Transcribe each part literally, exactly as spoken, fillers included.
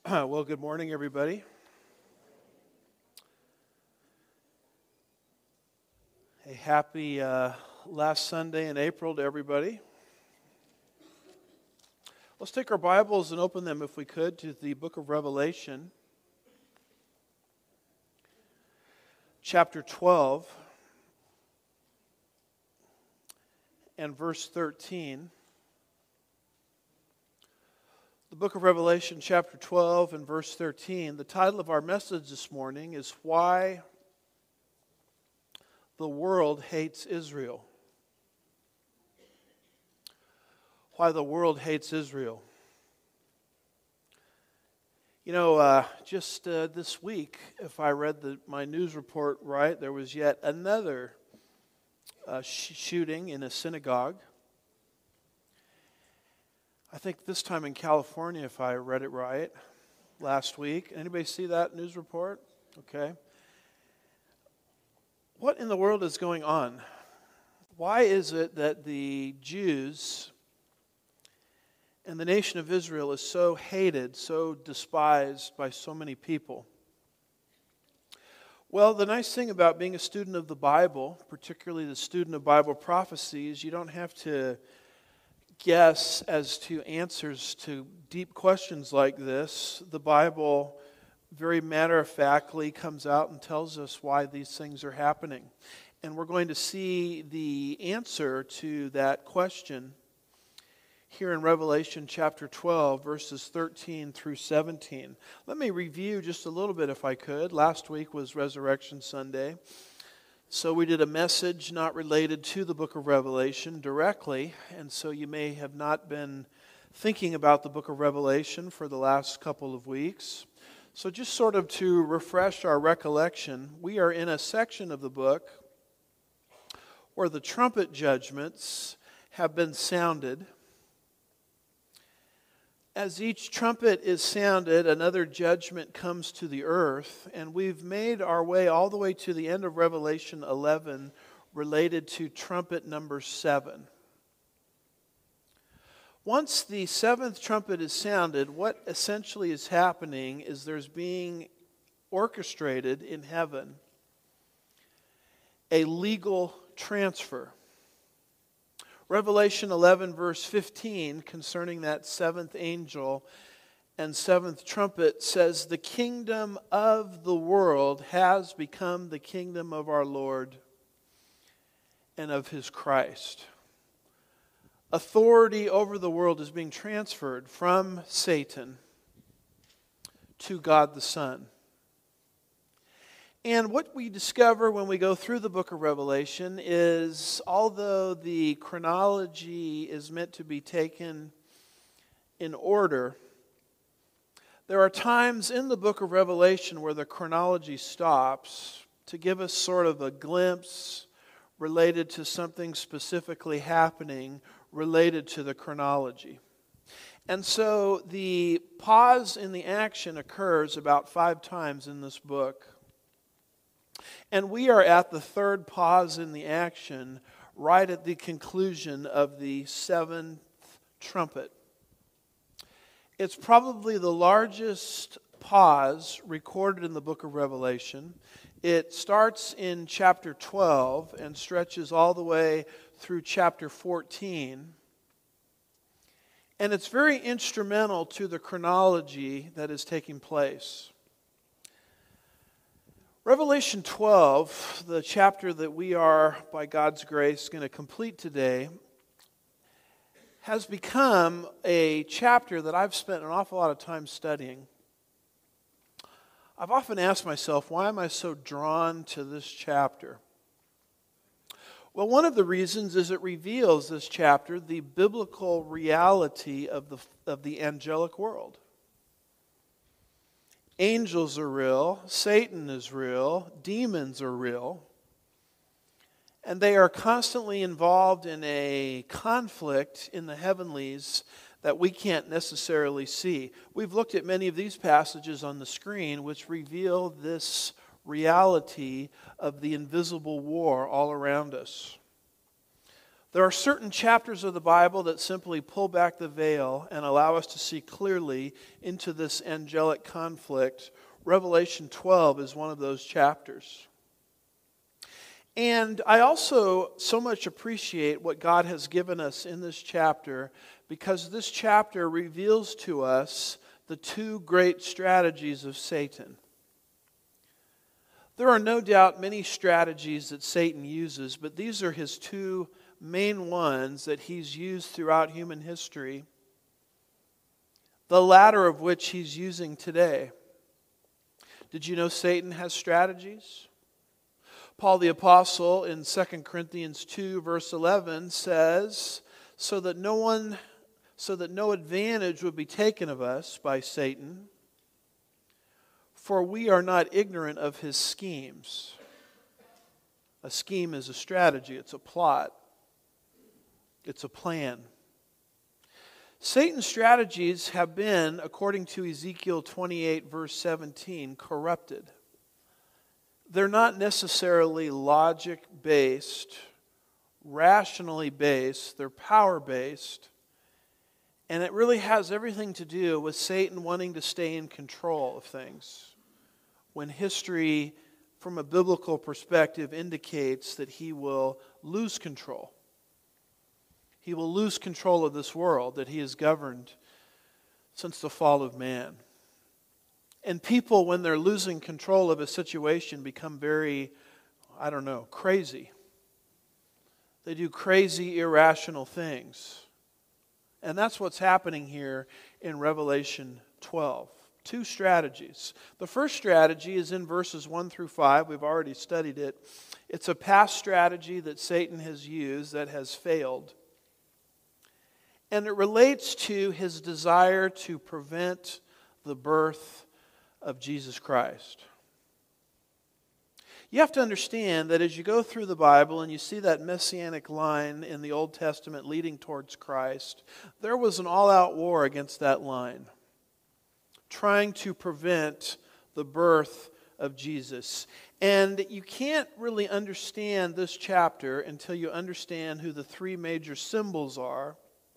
Well, good morning, everybody. A happy uh, last Sunday in April to everybody. Let's take our Bibles and open them, if we could, to the book of Revelation, chapter twelve, and verse thirteen. The book of Revelation, chapter twelve, and verse thirteen. The title of our message this morning is Why the World Hates Israel. Why the World Hates Israel. You know, uh, just uh, this week, if I read the, my news report right, there was yet another uh, sh- shooting in a synagogue. I think this time in California, if I read it right, last week. Anybody see that news report? Okay. What in the world is going on? Why is it that the Jews and the nation of Israel is so hated, so despised by so many people? Well, the nice thing about being a student of the Bible, particularly the student of Bible prophecy, is you don't have to guess as to answers to deep questions like this. The Bible very matter-of-factly comes out and tells us why these things are happening. And we're going to see the answer to that question here in Revelation chapter twelve, verses thirteen through seventeen. Let me review just a little bit if I could. Last week was Resurrection Sunday. So we did a message not related to the book of Revelation directly, and so you may have not been thinking about the book of Revelation for the last couple of weeks. So just sort of to refresh our recollection, we are in a section of the book where the trumpet judgments have been sounded. As each trumpet is sounded, another judgment comes to the earth, and we've made our way all the way to the end of Revelation eleven related to trumpet number seven. Once the seventh trumpet is sounded, what essentially is happening is there's being orchestrated in heaven a legal transfer. Revelation eleven, verse fifteen, concerning that seventh angel and seventh trumpet, says, "The kingdom of the world has become the kingdom of our Lord and of His Christ." Authority over the world is being transferred from Satan to God the Son. And what we discover when we go through the book of Revelation is, although the chronology is meant to be taken in order, there are times in the book of Revelation where the chronology stops to give us sort of a glimpse related to something specifically happening related to the chronology. And so the pause in the action occurs about five times in this book. And we are at the third pause in the action, right at the conclusion of the seventh trumpet. It's probably the largest pause recorded in the book of Revelation. It starts in chapter twelve and stretches all the way through chapter fourteen. And it's very instrumental to the chronology that is taking place. Revelation twelve, the chapter that we are, by God's grace, going to complete today, has become a chapter that I've spent an awful lot of time studying. I've often asked myself, why am I so drawn to this chapter? Well, one of the reasons is it reveals, this chapter, the biblical reality of the, of the angelic world. Angels are real, Satan is real, demons are real, and they are constantly involved in a conflict in the heavenlies that we can't necessarily see. We've looked at many of these passages on the screen which reveal this reality of the invisible war all around us. There are certain chapters of the Bible that simply pull back the veil and allow us to see clearly into this angelic conflict. Revelation twelve is one of those chapters. And I also so much appreciate what God has given us in this chapter, because this chapter reveals to us the two great strategies of Satan. There are no doubt many strategies that Satan uses, but these are his two main ones that he's used throughout human history, the latter of which he's using today. Did you know Satan has strategies? Paul the Apostle in Second Corinthians two verse eleven says, so that no one, so that no advantage would be taken of us by Satan, for we are not ignorant of his schemes. A scheme is a strategy, it's a plot, it's a plan. Satan's strategies have been, according to Ezekiel twenty-eight verse seventeen, corrupted. They're not necessarily logic-based, rationally based, they're power-based. And it really has everything to do with Satan wanting to stay in control of things, when history, from a biblical perspective, indicates that he will lose control. He will lose control of this world that he has governed since the fall of man. And people, when they're losing control of a situation, become very, I don't know, crazy. They do crazy, irrational things. And that's what's happening here in Revelation twelve. Two strategies. The first strategy is in verses one through five. We've already studied it. It's a past strategy that Satan has used that has failed. And it relates to his desire to prevent the birth of Jesus Christ. You have to understand that as you go through the Bible and you see that messianic line in the Old Testament leading towards Christ, there was an all-out war against that line, trying to prevent the birth of Jesus. And you can't really understand this chapter until you understand who the three major symbols are,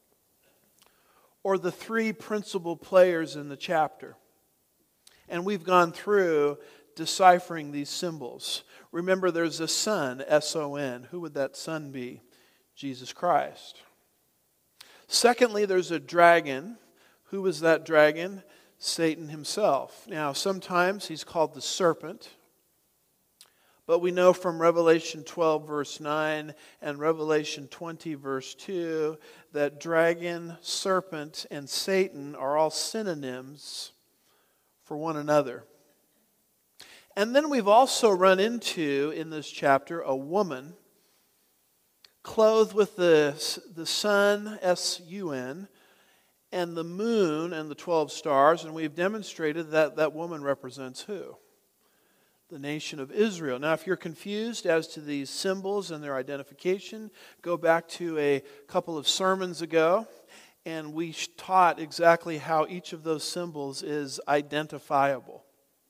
or the three principal players in the chapter. And we've gone through deciphering these symbols. Remember, there's a son, S O N. Who would that son be? Jesus Christ. Secondly, there's a dragon. Who was that dragon? Satan himself. Now, sometimes he's called the serpent. But we know from Revelation twelve verse nine and Revelation twenty verse two that dragon, serpent, and Satan are all synonyms for one another. And then we've also run into, in this chapter, a woman clothed with the, the sun, S U N, and the moon and the twelve stars, and we've demonstrated that that woman represents who? The nation of Israel. Now, if you're confused as to these symbols and their identification, go back to a couple of sermons ago, and we taught exactly how each of those symbols is identifiable.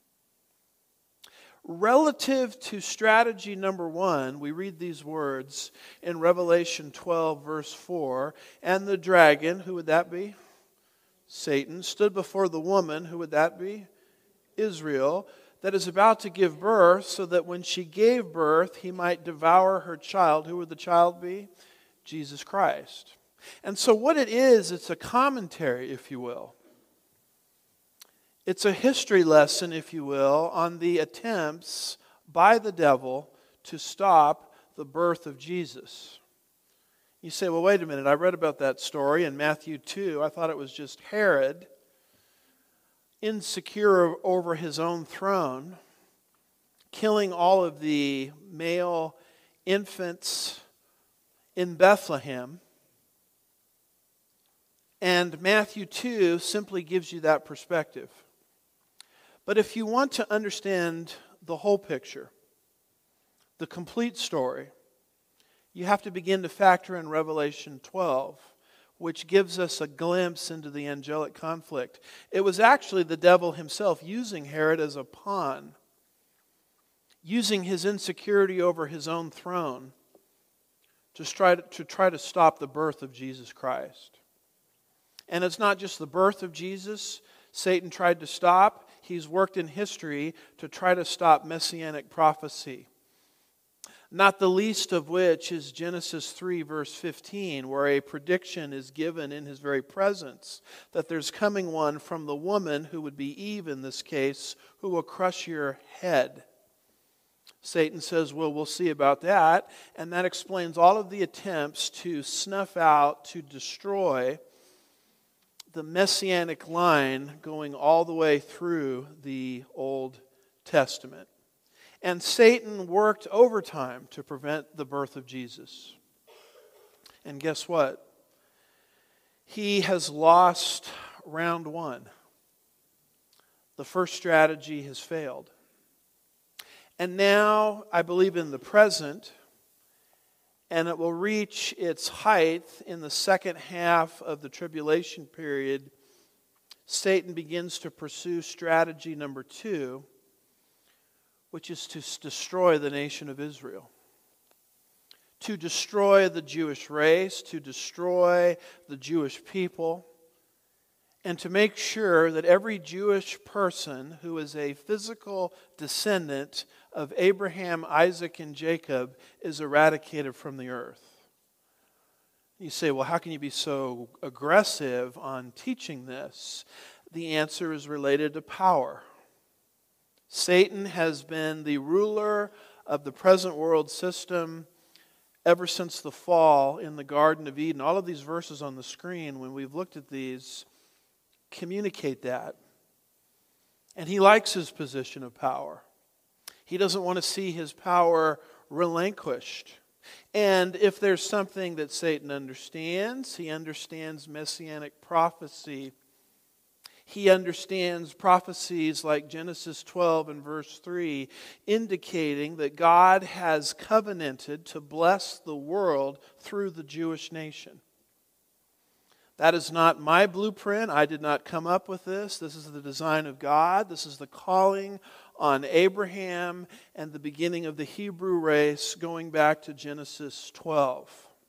Relative to strategy number one, we read these words in Revelation twelve, verse four. And the dragon, who would that be? Satan, stood before the woman, who would that be? Israel, that is about to give birth, so that when she gave birth, he might devour her child. Who would the child be? Jesus Christ. And so what it is, it's a commentary, if you will. It's a history lesson, if you will, on the attempts by the devil to stop the birth of Jesus. You say, well, wait a minute, I read about that story in Matthew two. I thought it was just Herod, insecure over his own throne, killing all of the male infants in Bethlehem. And Matthew two simply gives you that perspective. But if you want to understand the whole picture, the complete story, you have to begin to factor in Revelation twelve, which gives us a glimpse into the angelic conflict. It was actually the devil himself using Herod as a pawn, using his insecurity over his own throne to try to, to try to stop the birth of Jesus Christ. And it's not just the birth of Jesus Satan tried to stop. He's worked in history to try to stop messianic prophecy. Not the least of which is Genesis three, verse fifteen, where a prediction is given in his very presence that there's coming one from the woman, who would be Eve in this case, who will crush your head. Satan says, well, we'll see about that. And that explains all of the attempts to snuff out, to destroy the messianic line going all the way through the Old Testament. And Satan worked overtime to prevent the birth of Jesus. And guess what? He has lost round one. The first strategy has failed. And now, I believe in the present, and it will reach its height in the second half of the tribulation period, Satan begins to pursue strategy number two, which is to destroy the nation of Israel. To destroy the Jewish race, to destroy the Jewish people, and to make sure that every Jewish person who is a physical descendant of Abraham, Isaac, and Jacob is eradicated from the earth. You say, well, how can you be so aggressive on teaching this? The answer is related to power. Satan has been the ruler of the present world system ever since the fall in the Garden of Eden. All of these verses on the screen, when we've looked at these, communicate that. And he likes his position of power. He doesn't want to see his power relinquished. And if there's something that Satan understands, he understands messianic prophecy. He understands prophecies like Genesis twelve and verse three, indicating that God has covenanted to bless the world through the Jewish nation. That is not my blueprint. I did not come up with this. This is the design of God. This is the calling on Abraham and the beginning of the Hebrew race going back to Genesis twelve.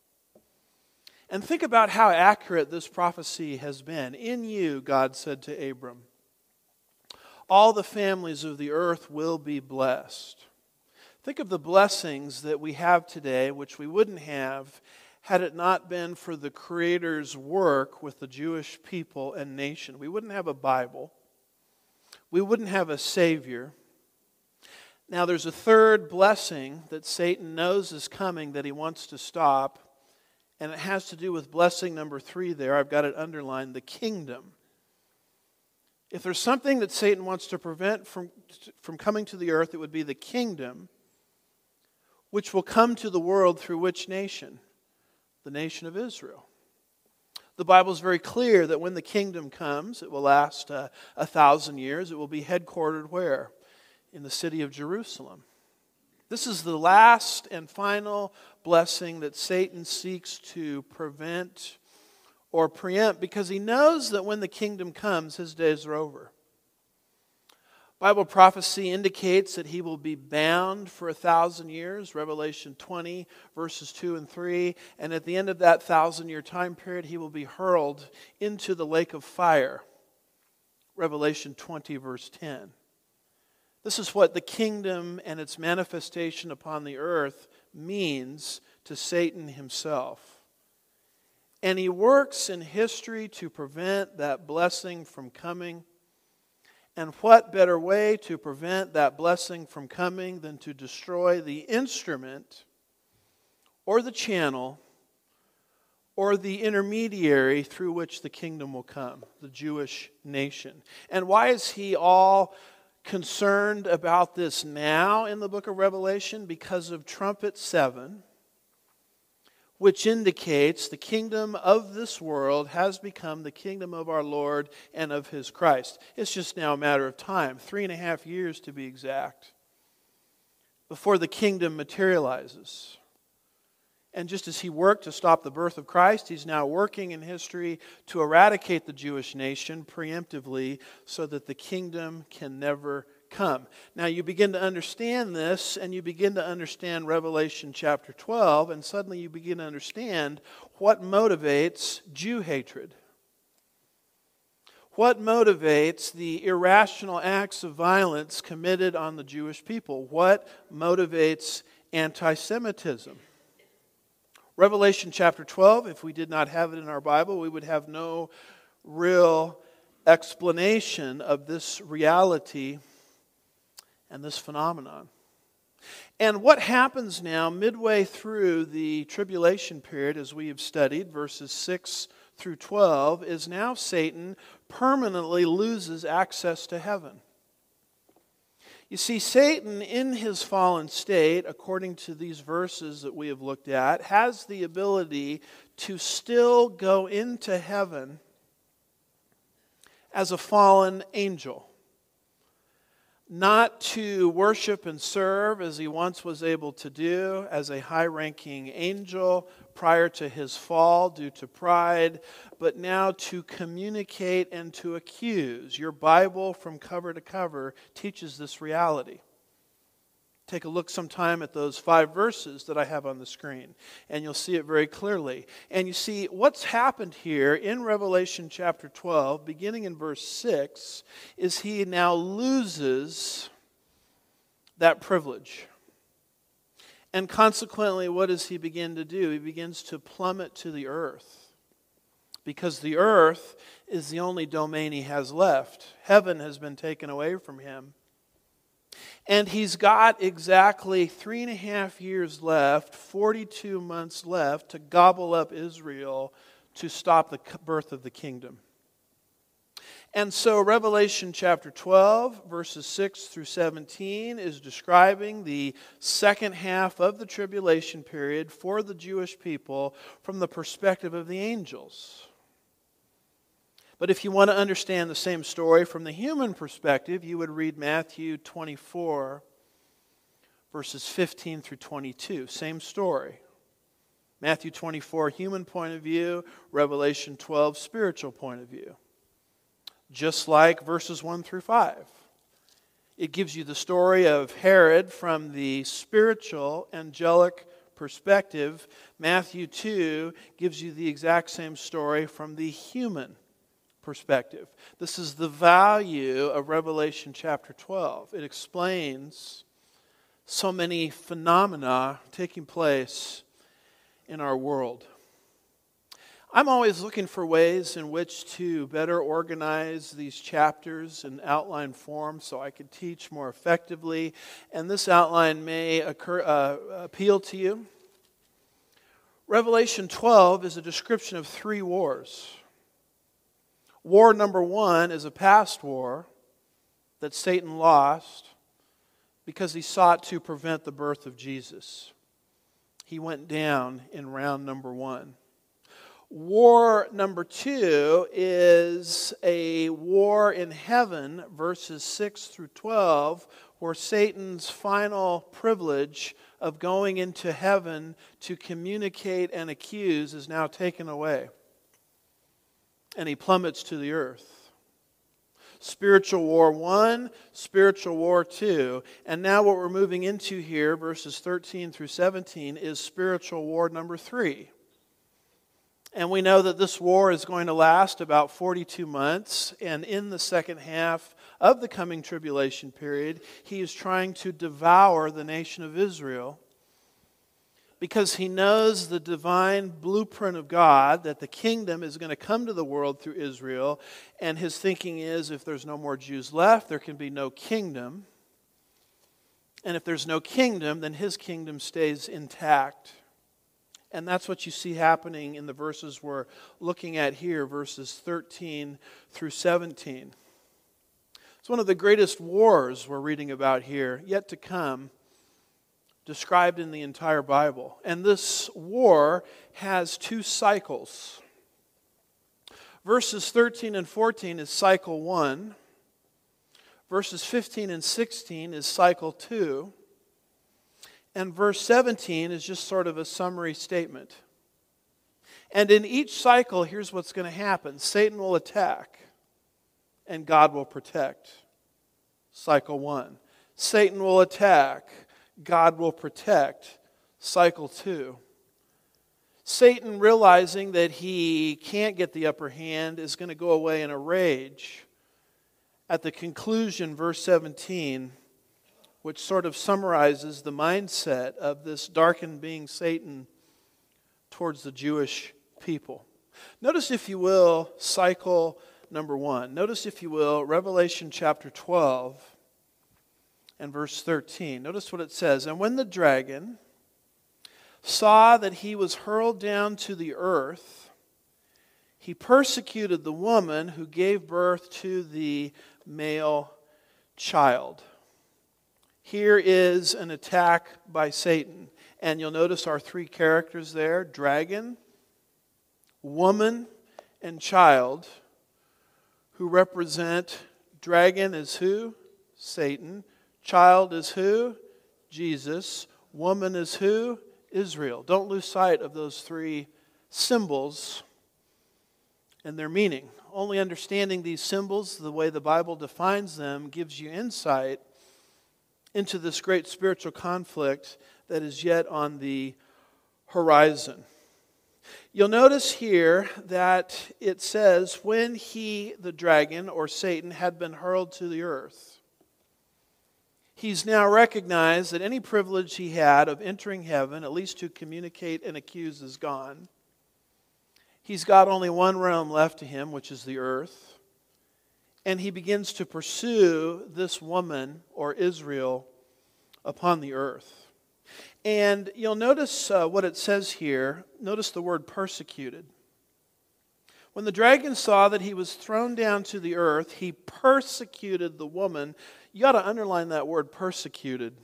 And think about how accurate this prophecy has been. In you, God said to Abram, all the families of the earth will be blessed. Think of the blessings that we have today, which we wouldn't have had it not been for the Creator's work with the Jewish people and nation. We wouldn't have a Bible. We wouldn't have a Savior. Now there's a third blessing that Satan knows is coming that he wants to stop. And it has to do with blessing number three there. I've got it underlined, the kingdom. If there's something that Satan wants to prevent from, from coming to the earth, it would be the kingdom, which will come to the world through which nation? The nation of Israel. The Bible is very clear that when the kingdom comes, it will last uh, a thousand years. It will be headquartered where? In the city of Jerusalem. This is the last and final blessing that Satan seeks to prevent or preempt, because he knows that when the kingdom comes, his days are over. Bible prophecy indicates that he will be bound for a thousand years, Revelation twenty, verses two and three. And at the end of that thousand-year time period, he will be hurled into the lake of fire, Revelation twenty, verse ten. This is what the kingdom and its manifestation upon the earth means to Satan himself. And he works in history to prevent that blessing from coming. And what better way to prevent that blessing from coming than to destroy the instrument or the channel or the intermediary through which the kingdom will come, the Jewish nation. And why is he all concerned about this now in the book of Revelation? Because of trumpet seven, which indicates the kingdom of this world has become the kingdom of our Lord and of His Christ. It's just now a matter of time, three and a half years to be exact, before the kingdom materializes. And just as He worked to stop the birth of Christ, He's now working in history to eradicate the Jewish nation preemptively so that the kingdom can never come. Now you begin to understand this, and you begin to understand Revelation chapter twelve, and suddenly you begin to understand what motivates Jew hatred. What motivates the irrational acts of violence committed on the Jewish people? What motivates anti-Semitism? Revelation chapter twelve, if we did not have it in our Bible, we would have no real explanation of this reality and this phenomenon. And what happens now midway through the tribulation period, as we have studied, verses six through twelve, is now Satan permanently loses access to heaven. You see, Satan in his fallen state, according to these verses that we have looked at, has the ability to still go into heaven as a fallen angel. Not to worship and serve as he once was able to do as a high-ranking angel prior to his fall due to pride, but now to communicate and to accuse. Your Bible from cover to cover teaches this reality. Take a look sometime at those five verses that I have on the screen, and you'll see it very clearly. And you see, what's happened here in Revelation chapter twelve, beginning in verse six, is he now loses that privilege. And consequently, what does he begin to do? He begins to plummet to the earth. Because the earth is the only domain he has left. Heaven has been taken away from him. And he's got exactly three and a half years left, forty-two months left, to gobble up Israel to stop the birth of the kingdom. And so Revelation chapter twelve, verses six through seventeen, is describing the second half of the tribulation period for the Jewish people from the perspective of the angels. But if you want to understand the same story from the human perspective, you would read Matthew twenty-four, verses fifteen through twenty-two. Same story. Matthew twenty-four, human point of view. Revelation twelve, spiritual point of view. Just like verses one through five. It gives you the story of Herod from the spiritual, angelic perspective. Matthew two gives you the exact same story from the human perspective. This is the value of Revelation chapter twelve. It explains so many phenomena taking place in our world. I'm always looking for ways in which to better organize these chapters in outline form so I can teach more effectively, and this outline may occur, uh, appeal to you. Revelation twelve is a description of three wars. War number one is a past war that Satan lost because he sought to prevent the birth of Jesus. He went down in round number one. War number two is a war in heaven, verses six through twelve, where Satan's final privilege of going into heaven to communicate and accuse is now taken away. And he plummets to the earth. Spiritual war one, spiritual war two. And now what we're moving into here, verses thirteen through seventeen, is spiritual war number three. And we know that this war is going to last about forty-two months. And in the second half of the coming tribulation period, he is trying to devour the nation of Israel. Because he knows the divine blueprint of God, that the kingdom is going to come to the world through Israel. And his thinking is, if there's no more Jews left, there can be no kingdom. And if there's no kingdom, then his kingdom stays intact. And that's what you see happening in the verses we're looking at here, verses thirteen through seventeen. It's one of the greatest wars we're reading about here, yet to come, described in the entire Bible. And this war has two cycles. Verses thirteen and fourteen is cycle one. Verses fifteen and sixteen is cycle two. And verse seventeen is just sort of a summary statement. And in each cycle, here's what's going to happen. Satan will attack, and God will protect. cycle one. Satan will attack, God will protect, cycle two. Satan, realizing that he can't get the upper hand, is going to go away in a rage. At the conclusion, verse seventeen, which sort of summarizes the mindset of this darkened being Satan towards the Jewish people. Notice, if you will, cycle number one. Notice, if you will, Revelation chapter twelve and verse thirteen. Notice what it says. And when the dragon saw that he was hurled down to the earth, he persecuted the woman who gave birth to the male child. Here is an attack by Satan. And you'll notice our three characters there: dragon, woman, and child, who represent, dragon is who? Satan. Child is who? Jesus. Woman is who? Israel. Don't lose sight of those three symbols and their meaning. Only understanding these symbols, the way the Bible defines them, gives you insight into this great spiritual conflict that is yet on the horizon. You'll notice here that it says, when he, the dragon, or Satan, had been hurled to the earth, he's now recognized that any privilege he had of entering heaven, at least to communicate and accuse, is gone. He's got only one realm left to him, which is the earth. And he begins to pursue this woman, or Israel, upon the earth. And you'll notice uh, what it says here. Notice the word persecuted. When the dragon saw that he was thrown down to the earth, he persecuted the woman. You ought to underline that word, persecuted.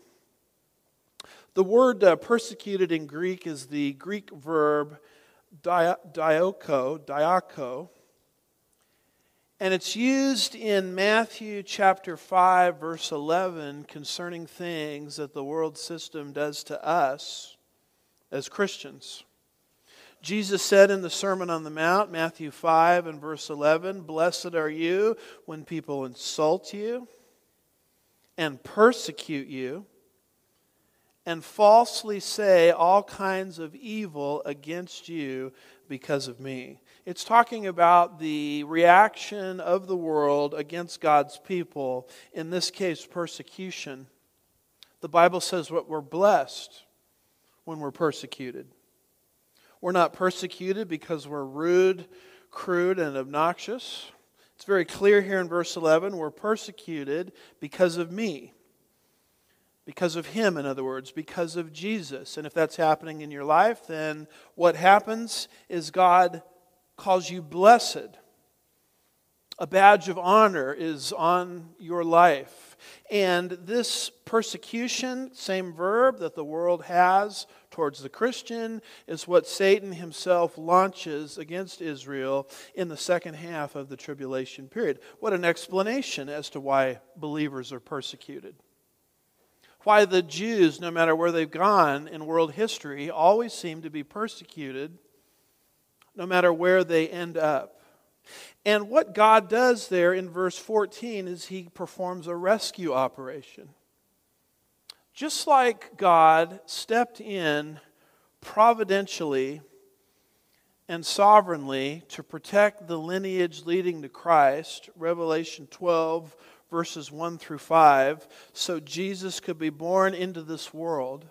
The word uh, persecuted in Greek is the Greek verb dia- dioko, diako. And it's used in Matthew chapter five, verse eleven, concerning things that the world system does to us as Christians. Jesus said in the Sermon on the Mount, Matthew five and verse eleven, "Blessed are you when people insult you and persecute you and falsely say all kinds of evil against you because of me." It's talking about the reaction of the world against God's people, in this case, persecution. The Bible says that we're blessed when we're persecuted. We're not persecuted because we're rude, crude, and obnoxious. It's very clear here in verse eleven, we're persecuted because of me. Because of Him, in other words, because of Jesus. And if that's happening in your life, then what happens is God calls you blessed. A badge of honor is on your life. And this persecution, same verb that the world has towards the Christian, is what Satan himself launches against Israel in the second half of the tribulation period. What an explanation as to why believers are persecuted. Why the Jews, no matter where they've gone in world history, always seem to be persecuted no matter where they end up. And what God does there in verse fourteen is He performs a rescue operation. Just like God stepped in providentially and sovereignly to protect the lineage leading to Christ, Revelation twelve, verses one through five, so Jesus could be born into this world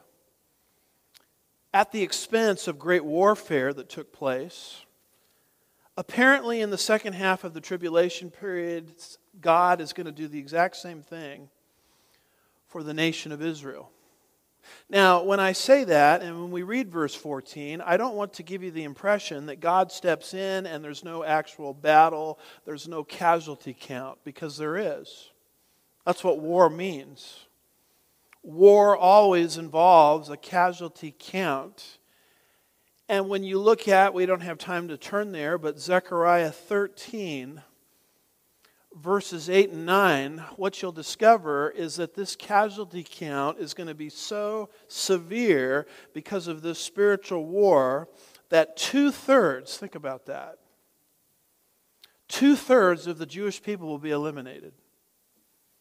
at the expense of great warfare that took place. Apparently, in the second half of the tribulation period, God is going to do the exact same thing for the nation of Israel. Now, when I say that, and when we read verse fourteen, I don't want to give you the impression that God steps in and there's no actual battle, there's no casualty count, because there is. That's what war means. War always involves a casualty count. And when you look at, we don't have time to turn there, but Zechariah thirteen, verses eight and nine, what you'll discover is that this casualty count is going to be so severe because of this spiritual war that two-thirds, think about that, two-thirds of the Jewish people will be eliminated.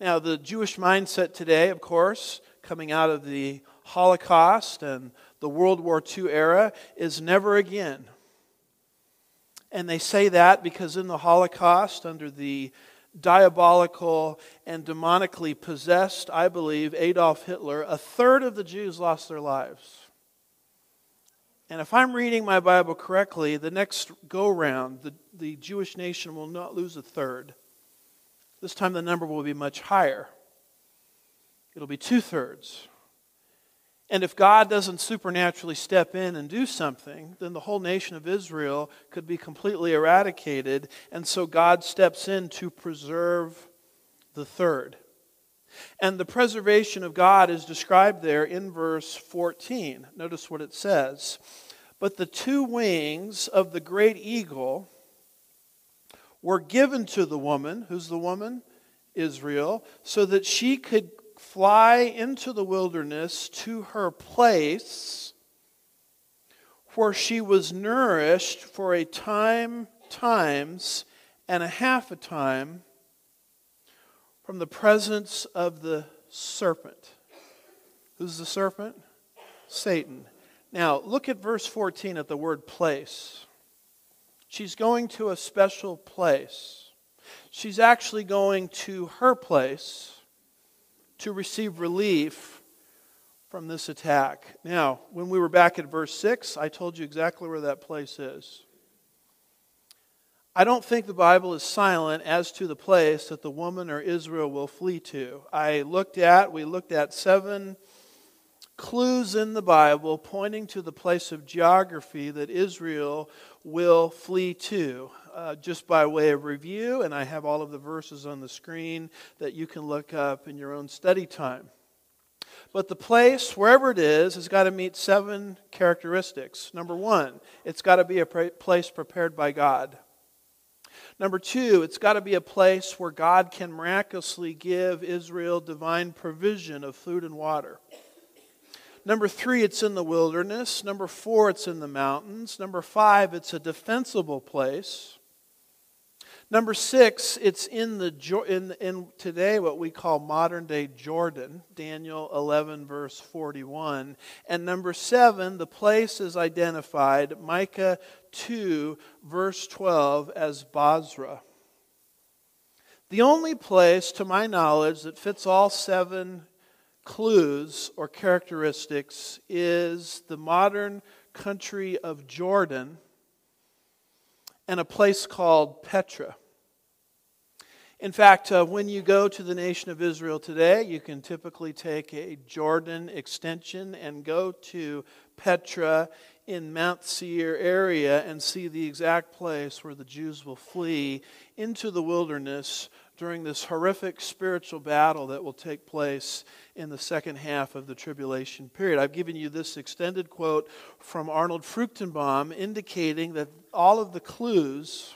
Now, the Jewish mindset today, of course, coming out of the Holocaust and the World War Two era, is never again. And they say that because in the Holocaust, under the diabolical and demonically possessed, I believe, Adolf Hitler, a third of the Jews lost their lives. And if I'm reading my Bible correctly, the next go-round, the, the Jewish nation will not lose a third. This time the number will be much higher. It'll be two-thirds. And if God doesn't supernaturally step in and do something, then the whole nation of Israel could be completely eradicated. And so God steps in to preserve the third. And the preservation of God is described there in verse fourteen. Notice what it says. But the two wings of the great eagle were given to the woman. Who's the woman? Israel. So that she could fly into the wilderness to her place where she was nourished for a time, times, and a half a time from the presence of the serpent. Who's the serpent? Satan. Now, look at verse fourteen at the word place. She's going to a special place. She's actually going to her place to receive relief from this attack. Now, when we were back at verse six, I told you exactly where that place is. I don't think the Bible is silent as to the place that the woman or Israel will flee to. I looked at, we looked at seven clues in the Bible pointing to the place of geography that Israel will flee to. Uh, just by way of review, and I have all of the verses on the screen that you can look up in your own study time. But the place, wherever it is, has got to meet seven characteristics. Number one, it's got to be a place prepared by God. Number two, it's got to be a place where God can miraculously give Israel divine provision of food and water. Number three, it's in the wilderness. Number four, it's in the mountains. Number five, it's a defensible place. Number six, it's in the in, in today what we call modern day Jordan, Daniel eleven verse forty-one. And number seven, the place is identified, Micah two verse twelve, as Bozrah. The only place, to my knowledge, that fits all seven clues or characteristics is the modern country of Jordan and a place called Petra. In fact, uh, when you go to the nation of Israel today, you can typically take a Jordan extension and go to Petra in Mount Seir area and see the exact place where the Jews will flee into the wilderness during this horrific spiritual battle that will take place in the second half of the tribulation period. I've given you this extended quote from Arnold Fruchtenbaum indicating that all of the clues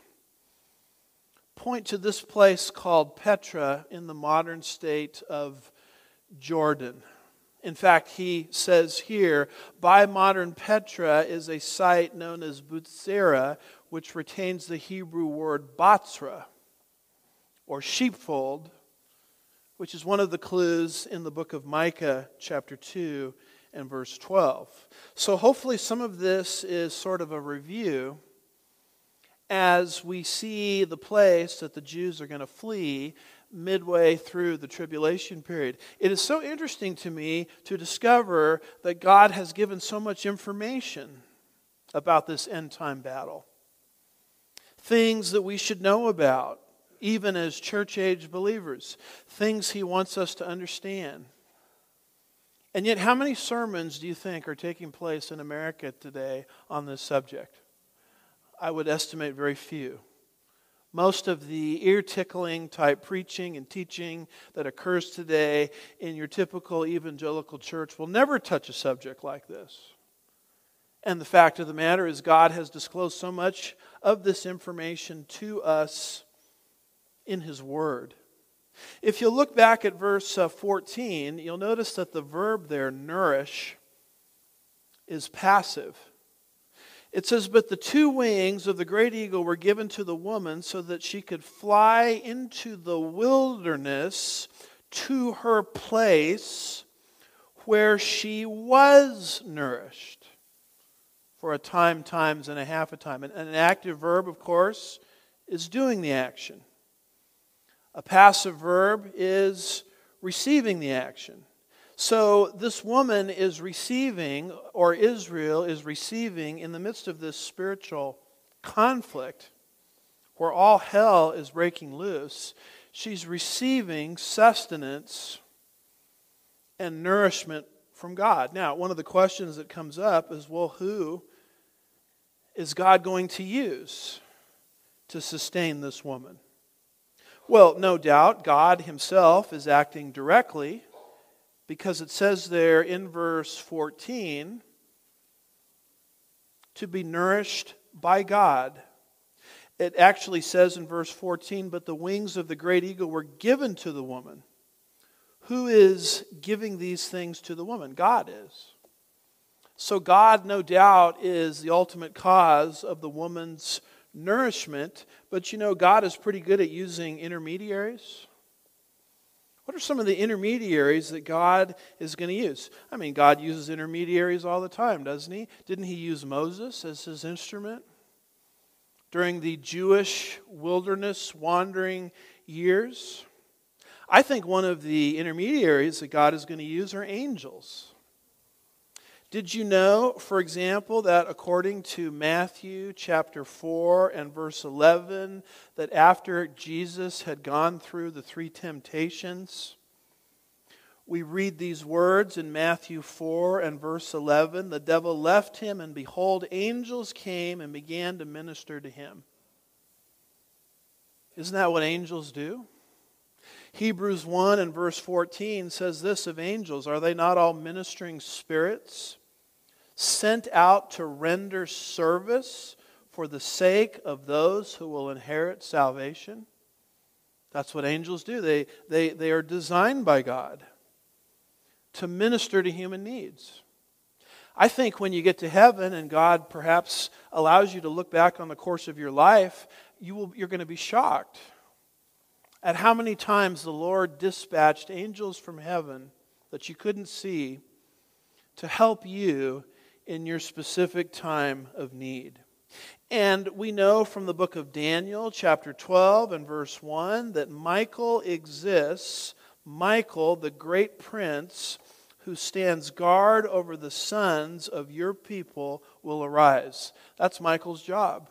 point to this place called Petra in the modern state of Jordan. In fact, he says here, by modern Petra is a site known as Butzera, which retains the Hebrew word Batzra, or sheepfold, which is one of the clues in the book of Micah, chapter two and verse twelve. So hopefully some of this is sort of a review as we see the place that the Jews are going to flee midway through the tribulation period. It is so interesting to me to discover that God has given so much information about this end-time battle. Things that we should know about, even as church-age believers. Things He wants us to understand. And yet, how many sermons do you think are taking place in America today on this subject? I would estimate very few. Most of the ear-tickling type preaching and teaching that occurs today in your typical evangelical church will never touch a subject like this. And the fact of the matter is God has disclosed so much of this information to us in His Word. If you look back at verse fourteen, you'll notice that the verb there, nourish, is passive. It says, but the two wings of the great eagle were given to the woman so that she could fly into the wilderness to her place where she was nourished for a time, times, and a half a time. And an active verb, of course, is doing the action. A passive verb is receiving the action. So this woman is receiving, or Israel is receiving, in the midst of this spiritual conflict where all hell is breaking loose, she's receiving sustenance and nourishment from God. Now, one of the questions that comes up is, well, who is God going to use to sustain this woman? Well, no doubt, God himself is acting directly, because it says there in verse fourteen, to be nourished by God. It actually says in verse fourteen, but the wings of the great eagle were given to the woman. Who is giving these things to the woman? God is. So God, no doubt, is the ultimate cause of the woman's nourishment. But you know, God is pretty good at using intermediaries. What are some of the intermediaries that God is going to use? I mean, God uses intermediaries all the time, doesn't he? Didn't he use Moses as his instrument during the Jewish wilderness wandering years? I think one of the intermediaries that God is going to use are angels. Did you know, for example, that according to Matthew chapter four and verse eleven, that after Jesus had gone through the three temptations, we read these words in Matthew four and verse eleven, the devil left him, and behold, angels came and began to minister to him. Isn't that what angels do? Hebrews one and verse fourteen says this of angels, are they not all ministering spirits sent out to render service for the sake of those who will inherit salvation? That's what angels do. They, they, they are designed by God to minister to human needs. I think when you get to heaven and God perhaps allows you to look back on the course of your life, you will, you're going to be shocked at how many times the Lord dispatched angels from heaven that you couldn't see to help you in your specific time of need. And we know from the book of Daniel, chapter twelve and verse one, that Michael exists. Michael, the great prince who stands guard over the sons of your people, will arise. That's Michael's job.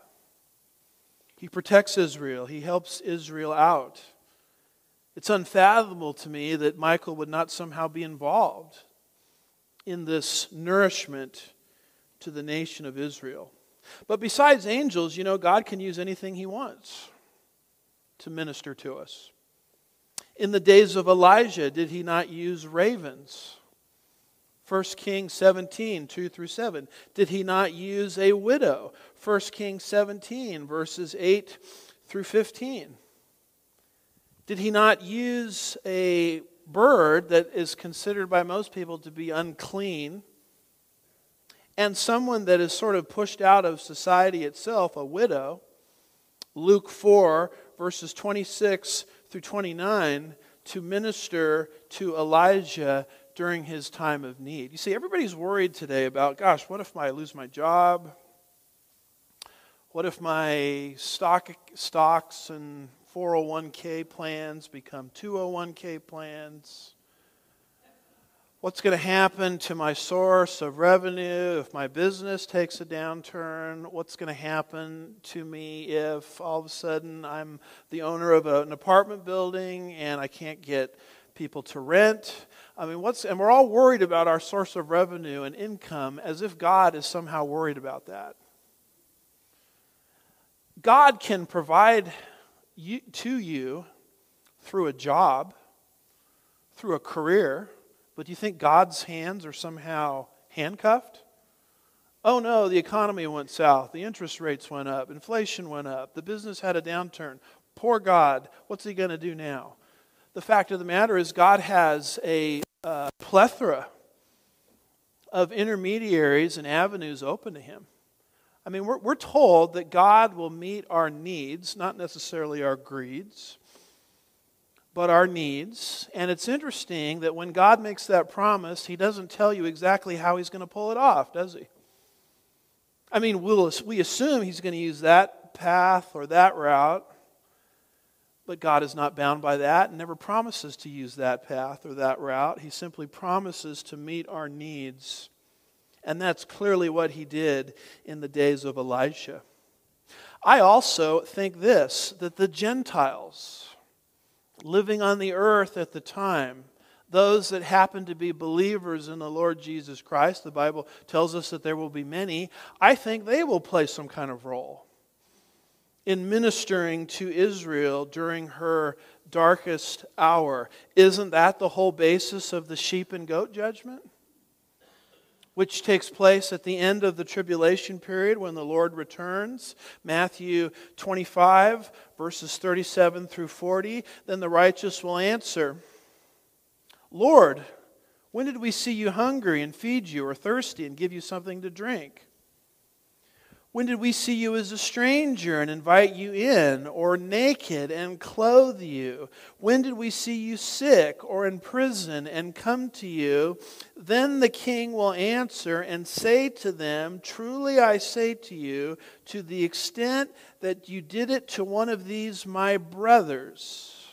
He protects Israel. He helps Israel out. It's unfathomable to me that Michael would not somehow be involved in this nourishment to the nation of Israel. But besides angels, you know, God can use anything He wants to minister to us. In the days of Elijah, did He not use ravens? First Kings seventeen, two through seven. Did He not use a widow? First Kings seventeen, verses eight through fifteen. Did He not use a bird that is considered by most people to be unclean, and someone that is sort of pushed out of society itself, a widow? Luke four, verses twenty-six through twenty-nine, to minister to Elijah during his time of need. You see, everybody's worried today about, gosh, what if I lose my job? What if my stock stocks and four oh one k plans become two oh one k plans? What's going to happen to my source of revenue if my business takes a downturn? What's going to happen to me if all of a sudden I'm the owner of a, an apartment building and I can't get people to rent? I mean, what's and we're all worried about our source of revenue and income as if God is somehow worried about that. God can provide you, to you through a job, through a career. But do you think God's hands are somehow handcuffed? Oh no, the economy went south, the interest rates went up, inflation went up, the business had a downturn. Poor God, what's He going to do now? The fact of the matter is God has a uh, plethora of intermediaries and avenues open to Him. I mean, we're, we're told that God will meet our needs, not necessarily our greeds, but our needs. And it's interesting that when God makes that promise, He doesn't tell you exactly how He's going to pull it off, does He? I mean, we'll, we assume He's going to use that path or that route, but God is not bound by that and never promises to use that path or that route. He simply promises to meet our needs. And that's clearly what He did in the days of Elisha. I also think this, that the Gentiles living on the earth at the time, those that happen to be believers in the Lord Jesus Christ, the Bible tells us that there will be many, I think they will play some kind of role in ministering to Israel during her darkest hour. Isn't that the whole basis of the sheep and goat judgment? Which takes place at the end of the tribulation period when the Lord returns. Matthew twenty-five, verses thirty-seven through forty. Then the righteous will answer, Lord, when did we see you hungry and feed you, or thirsty and give you something to drink? When did we see you as a stranger and invite you in, or naked and clothe you? When did we see you sick or in prison and come to you? Then the king will answer and say to them, truly I say to you, to the extent that you did it to one of these my brothers,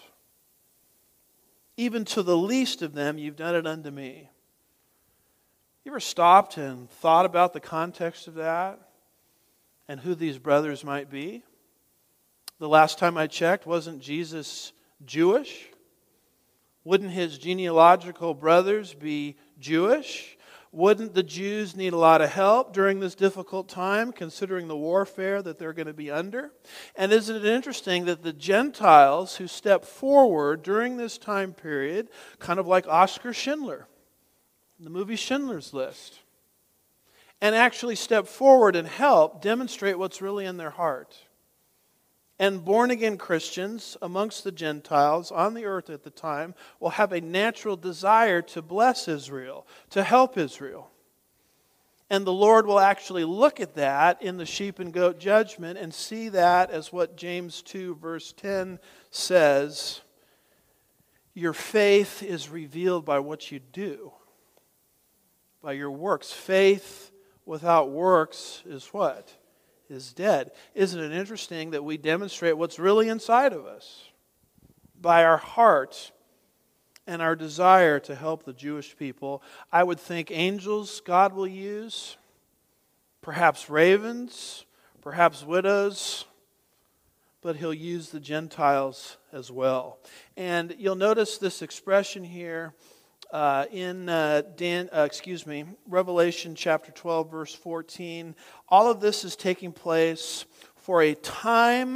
even to the least of them, you've done it unto me. You ever stopped and thought about the context of that? And who these brothers might be? The last time I checked, wasn't Jesus Jewish? Wouldn't His genealogical brothers be Jewish? Wouldn't the Jews need a lot of help during this difficult time, considering the warfare that they're going to be under? And isn't it interesting that the Gentiles who step forward during this time period, kind of like Oskar Schindler, in the movie Schindler's List, and actually step forward and help demonstrate what's really in their heart. And born-again Christians amongst the Gentiles on the earth at the time will have a natural desire to bless Israel, to help Israel. And the Lord will actually look at that in the sheep and goat judgment and see that as what James two verse ten says, your faith is revealed by what you do, by your works. Faith without works is what? Is dead. Isn't it interesting that we demonstrate what's really inside of us by our heart and our desire to help the Jewish people? I would think angels God will use, perhaps ravens, perhaps widows, but He'll use the Gentiles as well. And you'll notice this expression here Uh, in uh, Dan, uh, excuse me, Revelation chapter twelve, verse fourteen. All of this is taking place for a time,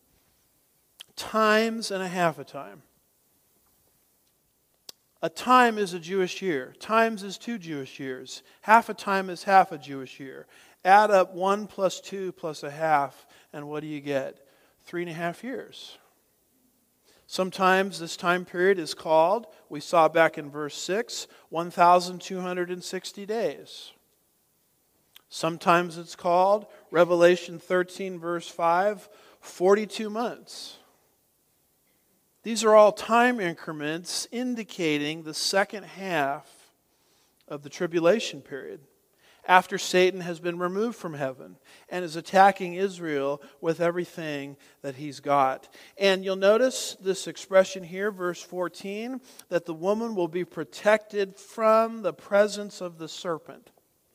times and a half a time. A time is a Jewish year. Times is two Jewish years. Half a time is half a Jewish year. Add up one plus two plus a half, and what do you get? Three and a half years. Sometimes this time period is called, we saw back in verse six, one thousand two hundred sixty days. Sometimes it's called, Revelation thirteen verse five, forty-two months. These are all time increments indicating the second half of the tribulation period, after Satan has been removed from heaven and is attacking Israel with everything that he's got. And you'll notice this expression here, verse fourteen, that the woman will be protected from the presence of the serpent.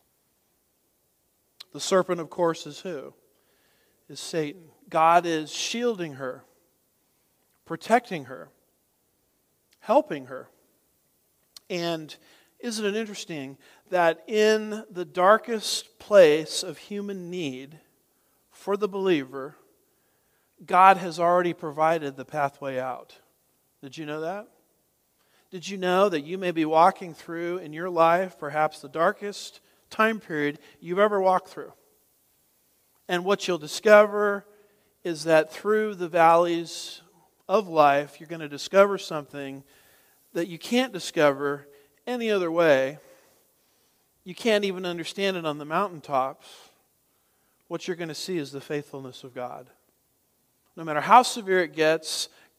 The serpent, of course, is who? Is Satan. God is shielding her, protecting her, helping her. And isn't it interesting that in the darkest place of human need for the believer, God has already provided the pathway out? Did you know that? Did you know that you may be walking through in your life perhaps the darkest time period you've ever walked through? And what you'll discover is that through the valleys of life, you're going to discover something that you can't discover any other way. You can't even understand it on the mountaintops. What you're going to see is the faithfulness of God. No matter how severe it gets,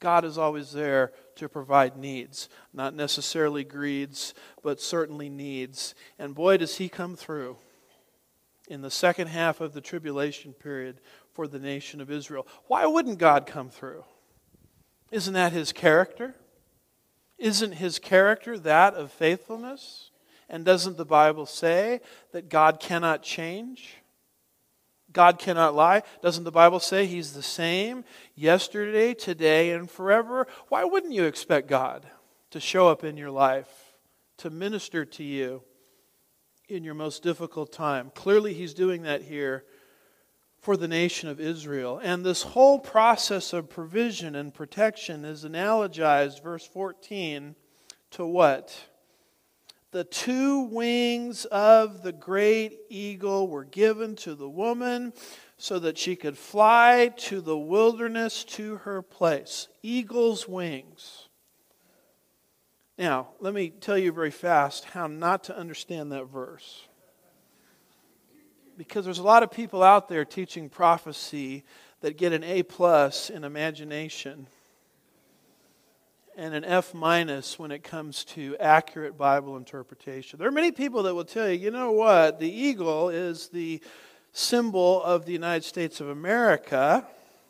God is always there to provide needs. Not necessarily greeds, but certainly needs. And boy, does He come through in the second half of the tribulation period for the nation of Israel. Why wouldn't God come through? Isn't that His character? Isn't His character that of faithfulness? And doesn't the Bible say that God cannot change? God cannot lie. Doesn't the Bible say He's the same yesterday, today, and forever? Why wouldn't you expect God to show up in your life, to minister to you in your most difficult time? Clearly He's doing that here for the nation of Israel. And this whole process of provision and protection is analogized, verse fourteen, to what? The two wings of the great eagle were given to the woman so that she could fly to the wilderness to her place. Eagle's wings. Now, let me tell you very fast how not to understand that verse. Because there's a lot of people out there teaching prophecy that get an A plus in imagination and an F minus when it comes to accurate Bible interpretation. There are many people that will tell you, you know what, the eagle is the symbol of the United States of America.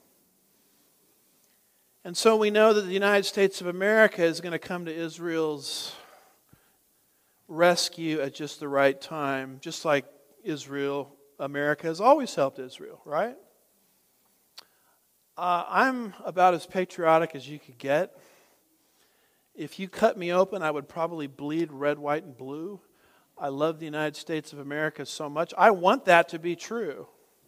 And so we know that the United States of America is going to come to Israel's rescue at just the right time, just like Israel, America has always helped Israel, right? Uh, I'm about as patriotic as you could get. If you cut me open, I would probably bleed red, white, and blue. I love the United States of America so much. I want that to be true.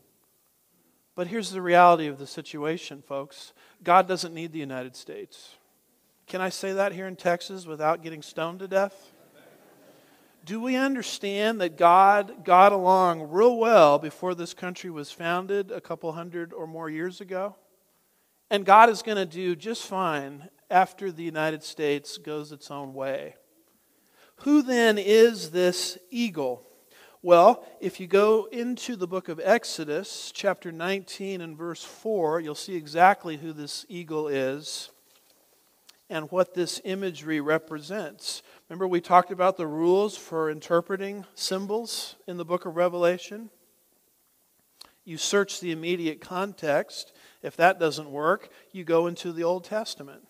But here's the reality of the situation, folks. God doesn't need the United States. Can I say that here in Texas without getting stoned to death? Do we understand that God got along real well before this country was founded a couple hundred or more years ago? And God is going to do just fine after the United States goes its own way. Who then is this eagle? Well, if you go into the book of Exodus, chapter nineteen and verse four, you'll see exactly who this eagle is and what this imagery represents. Remember, we talked about the rules for interpreting symbols in the book of Revelation? You search the immediate context. If that doesn't work, you go into the Old Testament.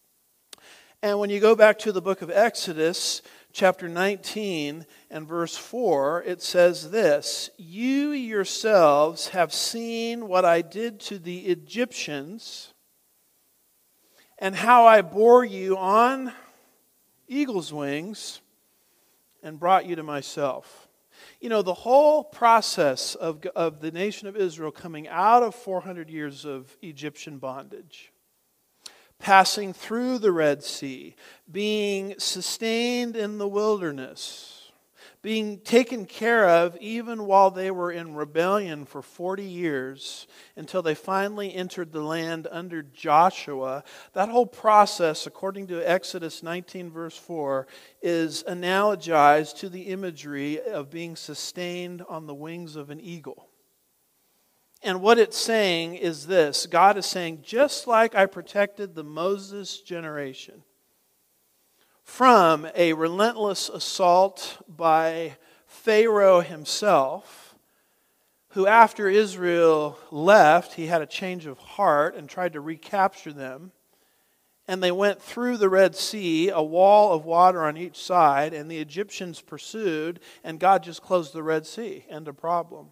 And when you go back to the book of Exodus, chapter nineteen and verse four, it says this, "You yourselves have seen what I did to the Egyptians and how I bore you on eagle's wings and brought you to myself." You know, the whole process of, of the nation of Israel coming out of four hundred years of Egyptian bondage, passing through the Red Sea, being sustained in the wilderness, being taken care of even while they were in rebellion for forty years until they finally entered the land under Joshua. That whole process, according to Exodus nineteen verse four, is analogized to the imagery of being sustained on the wings of an eagle. And what it's saying is this: God is saying, just like I protected the Moses generation from a relentless assault by Pharaoh himself, who after Israel left, he had a change of heart and tried to recapture them. And they went through the Red Sea, a wall of water on each side, and the Egyptians pursued, and God just closed the Red Sea. End of problem.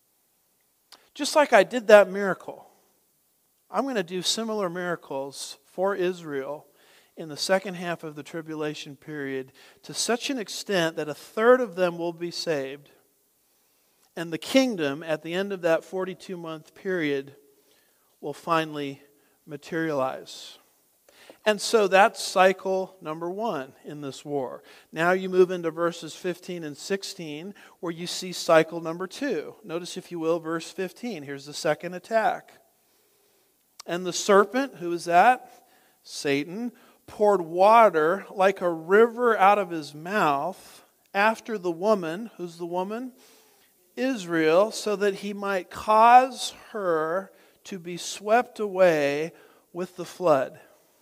Just like I did that miracle, I'm going to do similar miracles for Israel in the second half of the tribulation period to such an extent that a third of them will be saved. And the kingdom at the end of that forty-two month period will finally materialize. And so that's cycle number one in this war. Now you move into verses fifteen and sixteen where you see cycle number two. Notice, if you will, verse fifteen. Here's the second attack. "And the serpent," who is that? Satan, "poured water like a river out of his mouth after the woman," who's the woman? Israel, "so that he might cause her to be swept away with the flood."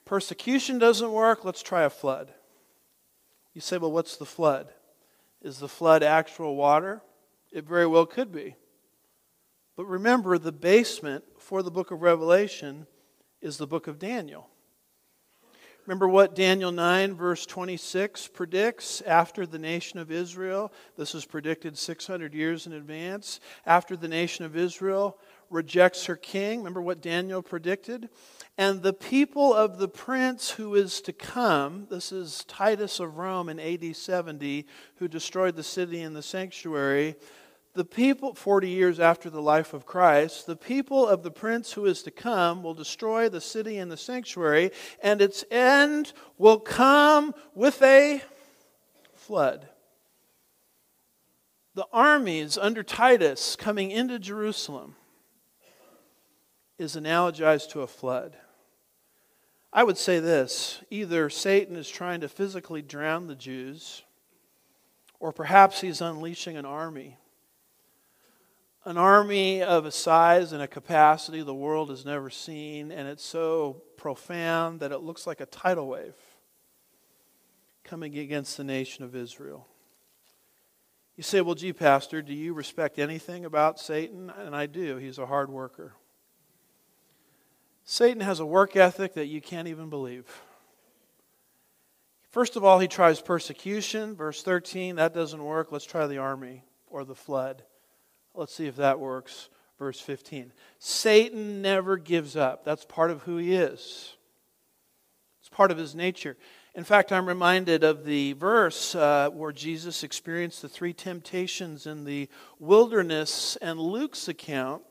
Persecution doesn't work, let's try a flood. You say, well, what's the flood? Is the flood actual water? It very well could be. But remember, the basement for the book of Revelation is the book of Daniel. Remember what Daniel nine verse twenty-six predicts after the nation of Israel? This is predicted six hundred years in advance. After the nation of Israel rejects her king. Remember what Daniel predicted? And the people of the prince who is to come, this is Titus of Rome in A D seventy, who destroyed the city and the sanctuary. The people, forty years after the life of Christ, the people of the prince who is to come will destroy the city and the sanctuary, and its end will come with a flood. The armies under Titus coming into Jerusalem is analogized to a flood. I would say this: either Satan is trying to physically drown the Jews, or perhaps he's unleashing an army. An army of a size and a capacity the world has never seen, and it's so profound that it looks like a tidal wave coming against the nation of Israel. You say, well, gee, Pastor, do you respect anything about Satan? And I do. He's a hard worker. Satan has a work ethic that you can't even believe. First of all, he tries persecution. Verse thirteen, that doesn't work. Let's try the army or the flood. Let's see if that works. Verse fifteen. Satan never gives up. That's part of who he is. It's part of his nature. In fact, I'm reminded of the verse uh, where Jesus experienced the three temptations in the wilderness, and Luke's account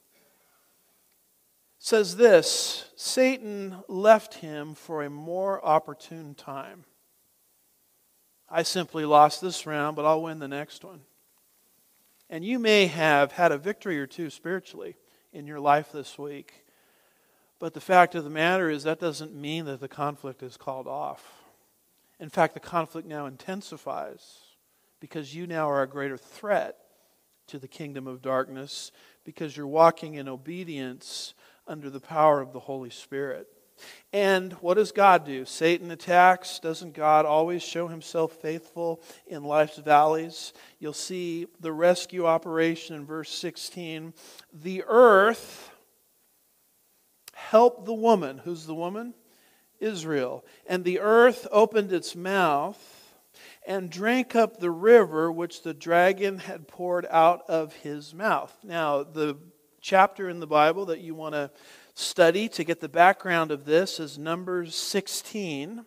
says this: Satan left him for a more opportune time. I simply lost this round, but I'll win the next one. And you may have had a victory or two spiritually in your life this week. But the fact of the matter is that doesn't mean that the conflict is called off. In fact, the conflict now intensifies because you now are a greater threat to the kingdom of darkness because you're walking in obedience under the power of the Holy Spirit. And what does God do? Satan attacks. Doesn't God always show himself faithful in life's valleys? You'll see the rescue operation in verse sixteen. The earth helped the woman. Who's the woman? Israel. And the earth opened its mouth and drank up the river which the dragon had poured out of his mouth. Now, the chapter in the Bible that you want to study to get the background of this is Numbers sixteen.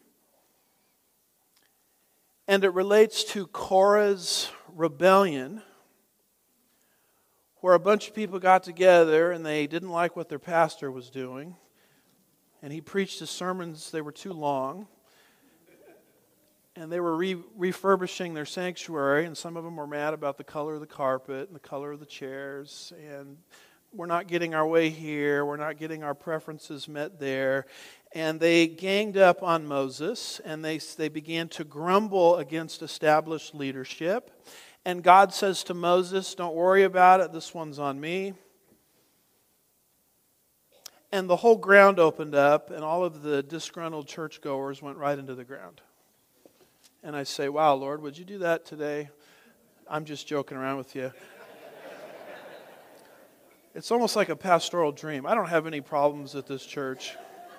And it relates to Korah's rebellion, where a bunch of people got together and they didn't like what their pastor was doing. And he preached his sermons, they were too long. And they were re- refurbishing their sanctuary, and some of them were mad about the color of the carpet and the color of the chairs, and we're not getting our way here, we're not getting our preferences met there. And they ganged up on Moses, and they, they began to grumble against established leadership. And God says to Moses, don't worry about it, this one's on me. And the whole ground opened up, and all of the disgruntled churchgoers went right into the ground. And I say, wow, Lord, would you do that today? I'm just joking around with you. It's almost like a pastoral dream. I don't have any problems at this church,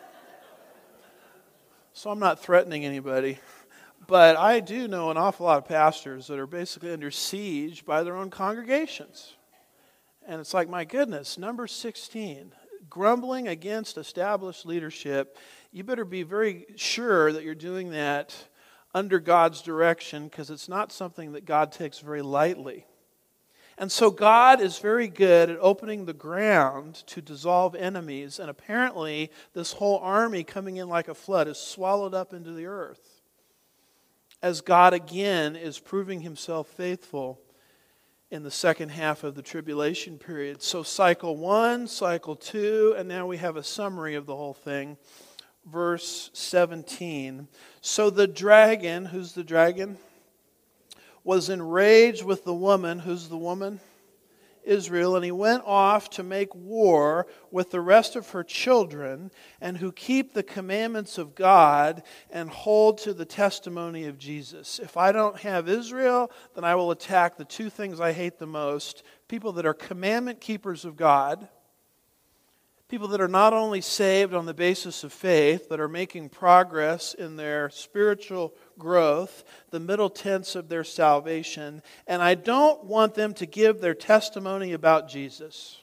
so I'm not threatening anybody. But I do know an awful lot of pastors that are basically under siege by their own congregations. And it's like, my goodness, number sixteen, grumbling against established leadership. You better be very sure that you're doing that under God's direction, because it's not something that God takes very lightly. And so God is very good at opening the ground to dissolve enemies. And apparently this whole army coming in like a flood is swallowed up into the earth, as God again is proving himself faithful in the second half of the tribulation period. So cycle one, cycle two, and now we have a summary of the whole thing. Verse seventeen. So the dragon, who's the dragon? Was enraged with the woman. Who's the woman? Israel, and he went off to make war with the rest of her children, and who keep the commandments of God and hold to the testimony of Jesus. If I don't have Israel, then I will attack the two things I hate the most: people that are commandment keepers of God, people that are not only saved on the basis of faith, but are making progress in their spiritual growth, the middle tense of their salvation. And I don't want them to give their testimony about Jesus.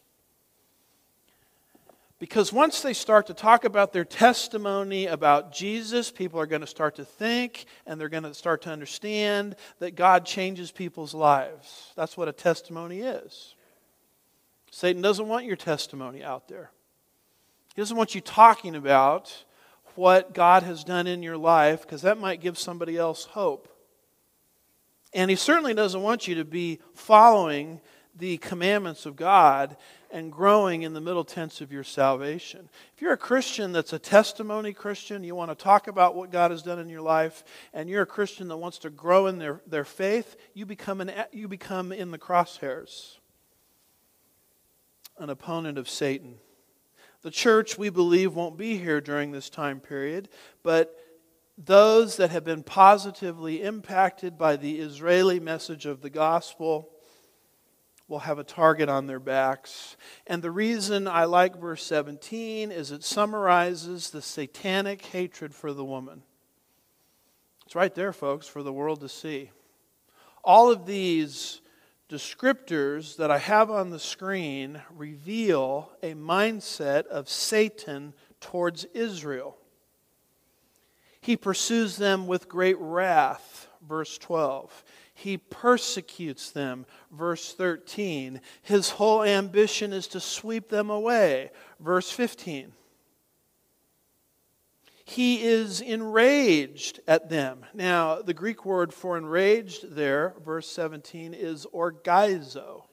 Because once they start to talk about their testimony about Jesus, people are going to start to think, and they're going to start to understand that God changes people's lives. That's what a testimony is. Satan doesn't want your testimony out there. He doesn't want you talking about what God has done in your life, because that might give somebody else hope. And he certainly doesn't want you to be following the commandments of God and growing in the middle tense of your salvation. If you're a Christian that's a testimony Christian, you want to talk about what God has done in your life, and you're a Christian that wants to grow in their, their faith, you become, an, you become in the crosshairs, an opponent of Satan. The church, we believe, won't be here during this time period, but those that have been positively impacted by the Israeli message of the gospel will have a target on their backs. And the reason I like verse seventeen is it summarizes the satanic hatred for the woman. It's right there, folks, for the world to see. All of these descriptors that I have on the screen reveal a mindset of Satan towards Israel. He pursues them with great wrath, verse twelve. He persecutes them, verse thirteen. His whole ambition is to sweep them away, verse fifteen. He is enraged at them. Now, the Greek word for enraged there, verse seventeen, is orgizo.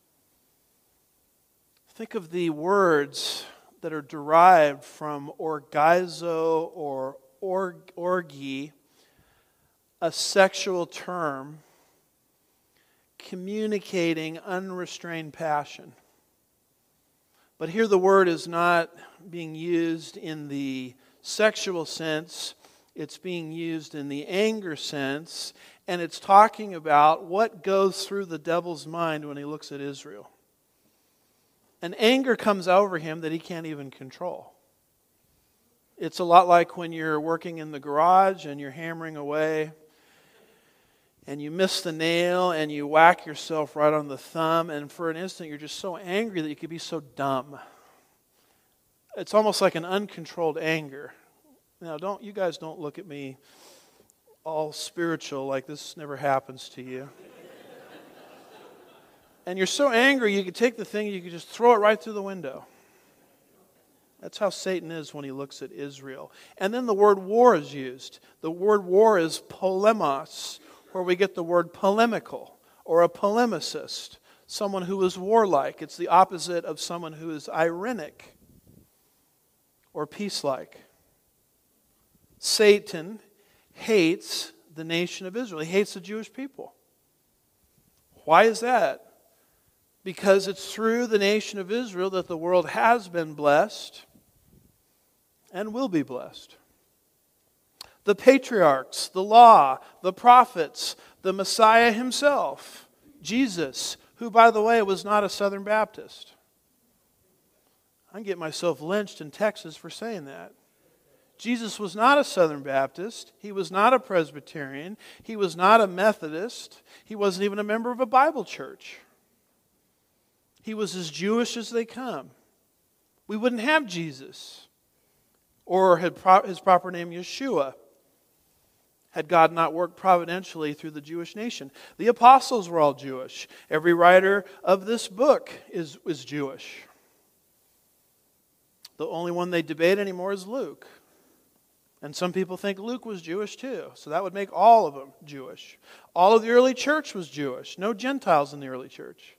Think of the words that are derived from orgizo or org, orgy, a sexual term communicating unrestrained passion. But here the word is not being used in the sexual sense, it's being used in the anger sense, and it's talking about what goes through the devil's mind when he looks at Israel. An anger comes over him that he can't even control. It's a lot like when you're working in the garage and you're hammering away and you miss the nail and you whack yourself right on the thumb, and for an instant you're just so angry that you could be so dumb. It's almost like an uncontrolled anger. Now, don't you guys don't look at me all spiritual like this never happens to you. And you're so angry you could take the thing, you could just throw it right through the window. That's how Satan is when he looks at Israel. And then the word war is used. The word war is polemos, where we get the word polemical, or a polemicist, someone who is warlike. It's the opposite of someone who is irenic or peace-like. Satan hates the nation of Israel. He hates the Jewish people. Why is that? Because it's through the nation of Israel that the world has been blessed and will be blessed. The patriarchs, the law, the prophets, the Messiah himself, Jesus, who, by the way, was not a Southern Baptist. I can get myself lynched in Texas for saying that. Jesus was not a Southern Baptist. He was not a Presbyterian. He was not a Methodist. He wasn't even a member of a Bible church. He was as Jewish as they come. We wouldn't have Jesus, or his proper name Yeshua, had God not worked providentially through the Jewish nation. The apostles were all Jewish. Every writer of this book is, is Jewish. The only one they debate anymore is Luke. And some people think Luke was Jewish too. So that would make all of them Jewish. All of the early church was Jewish. No Gentiles in the early church.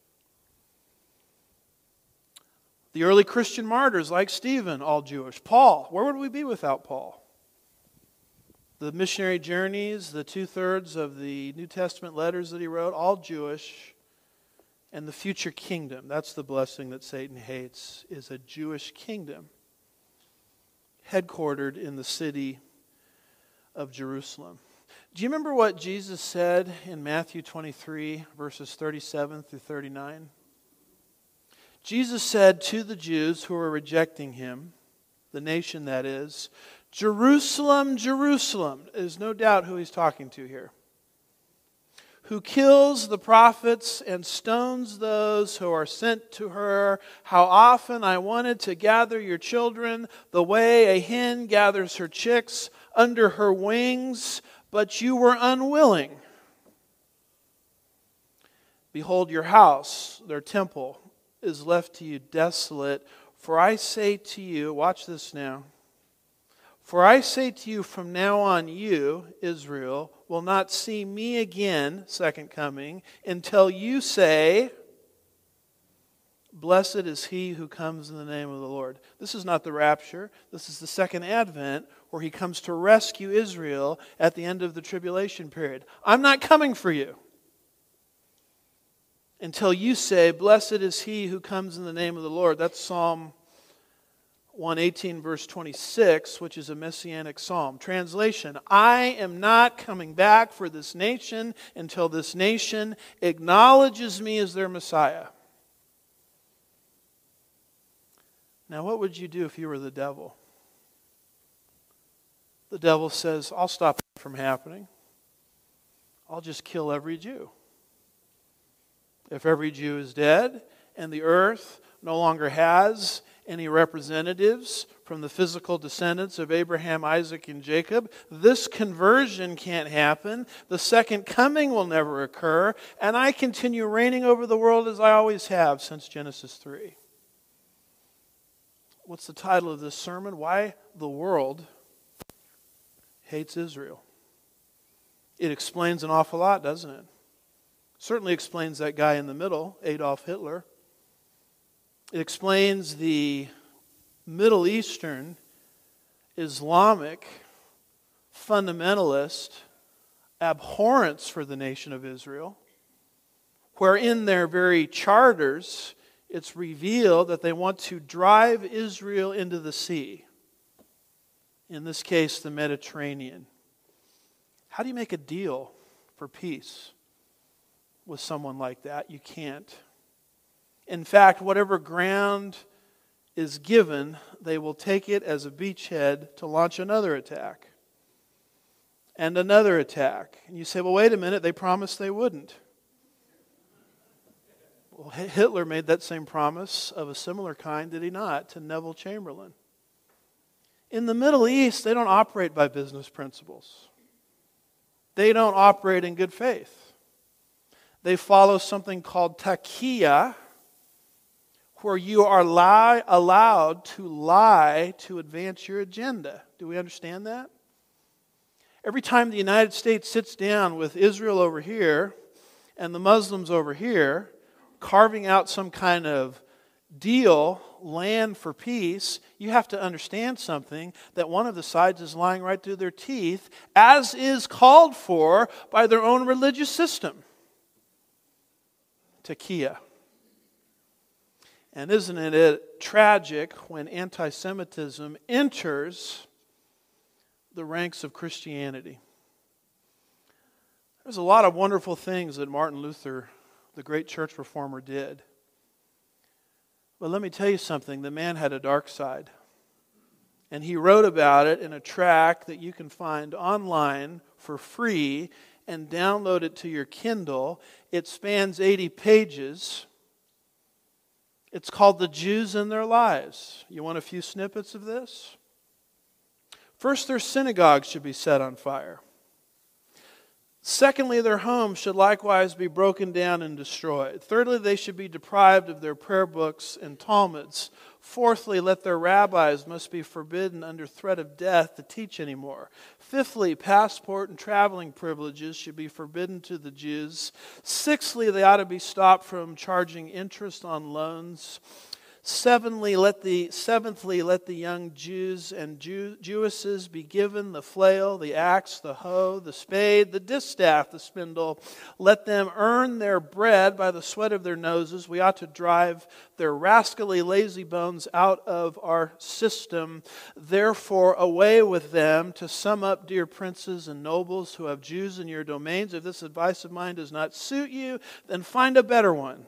The early Christian martyrs like Stephen, all Jewish. Paul, where would we be without Paul? The missionary journeys, the two-thirds of the New Testament letters that he wrote, all Jewish. And the future kingdom, that's the blessing that Satan hates, is a Jewish kingdom headquartered in the city of Jerusalem. Do you remember what Jesus said in Matthew twenty-three, verses thirty-seven through thirty-nine? Jesus said to the Jews who were rejecting him, the nation that is, Jerusalem, Jerusalem, there's no doubt who he's talking to here, who kills the prophets and stones those who are sent to her. How often I wanted to gather your children the way a hen gathers her chicks under her wings, but you were unwilling. Behold, your house, their temple, is left to you desolate. For I say to you, watch this now, for I say to you, from now on you, Israel, will not see me again, second coming, until you say, blessed is he who comes in the name of the Lord. This is not the rapture. This is the second advent where he comes to rescue Israel at the end of the tribulation period. I'm not coming for you until you say, blessed is he who comes in the name of the Lord. That's Psalm one eighteen, verse twenty-six, which is a messianic psalm. Translation, I am not coming back for this nation until this nation acknowledges me as their Messiah. Now, what would you do if you were the devil? The devil says, I'll stop it from happening. I'll just kill every Jew. If every Jew is dead and the earth no longer has any representatives from the physical descendants of Abraham, Isaac, and Jacob, this conversion can't happen. The second coming will never occur. And I continue reigning over the world as I always have since Genesis three. What's the title of this sermon? Why the world hates Israel. It explains an awful lot, doesn't it? Certainly explains that guy in the middle, Adolf Hitler. It explains the Middle Eastern, Islamic, fundamentalist abhorrence for the nation of Israel, where in their very charters it's revealed that they want to drive Israel into the sea. In this case, the Mediterranean. How do you make a deal for peace with someone like that? You can't. In fact, whatever ground is given, they will take it as a beachhead to launch another attack. And another attack. And you say, well, wait a minute, they promised they wouldn't. Well, Hitler made that same promise of a similar kind, did he not, to Neville Chamberlain. In the Middle East, they don't operate by business principles. They don't operate in good faith. They follow something called taqiyya, where you are lie, allowed to lie to advance your agenda. Do we understand that? Every time the United States sits down with Israel over here and the Muslims over here, carving out some kind of deal, land for peace, you have to understand something, that one of the sides is lying right through their teeth, as is called for by their own religious system. Taqiyya. And isn't it tragic when anti-Semitism enters the ranks of Christianity? There's a lot of wonderful things that Martin Luther, the great church reformer, did. But let me tell you something, the man had a dark side. And he wrote about it in a tract that you can find online for free and download it to your Kindle. It spans eighty pages. It's called The Jews and Their Lives. You want a few snippets of this? First, their synagogues should be set on fire. Secondly, their homes should likewise be broken down and destroyed. Thirdly, they should be deprived of their prayer books and Talmuds. Fourthly, let their rabbis must be forbidden under threat of death to teach anymore. Fifthly, passport and traveling privileges should be forbidden to the Jews. Sixthly, they ought to be stopped from charging interest on loans. Seventhly, let the, seventhly, let the young Jews and Jew, Jewesses be given the flail, the axe, the hoe, the spade, the distaff, the spindle. Let them earn their bread by the sweat of their noses. We ought to drive their rascally lazy bones out of our system. Therefore, away with them. To sum up, dear princes and nobles who have Jews in your domains, if this advice of mine does not suit you, then find a better one,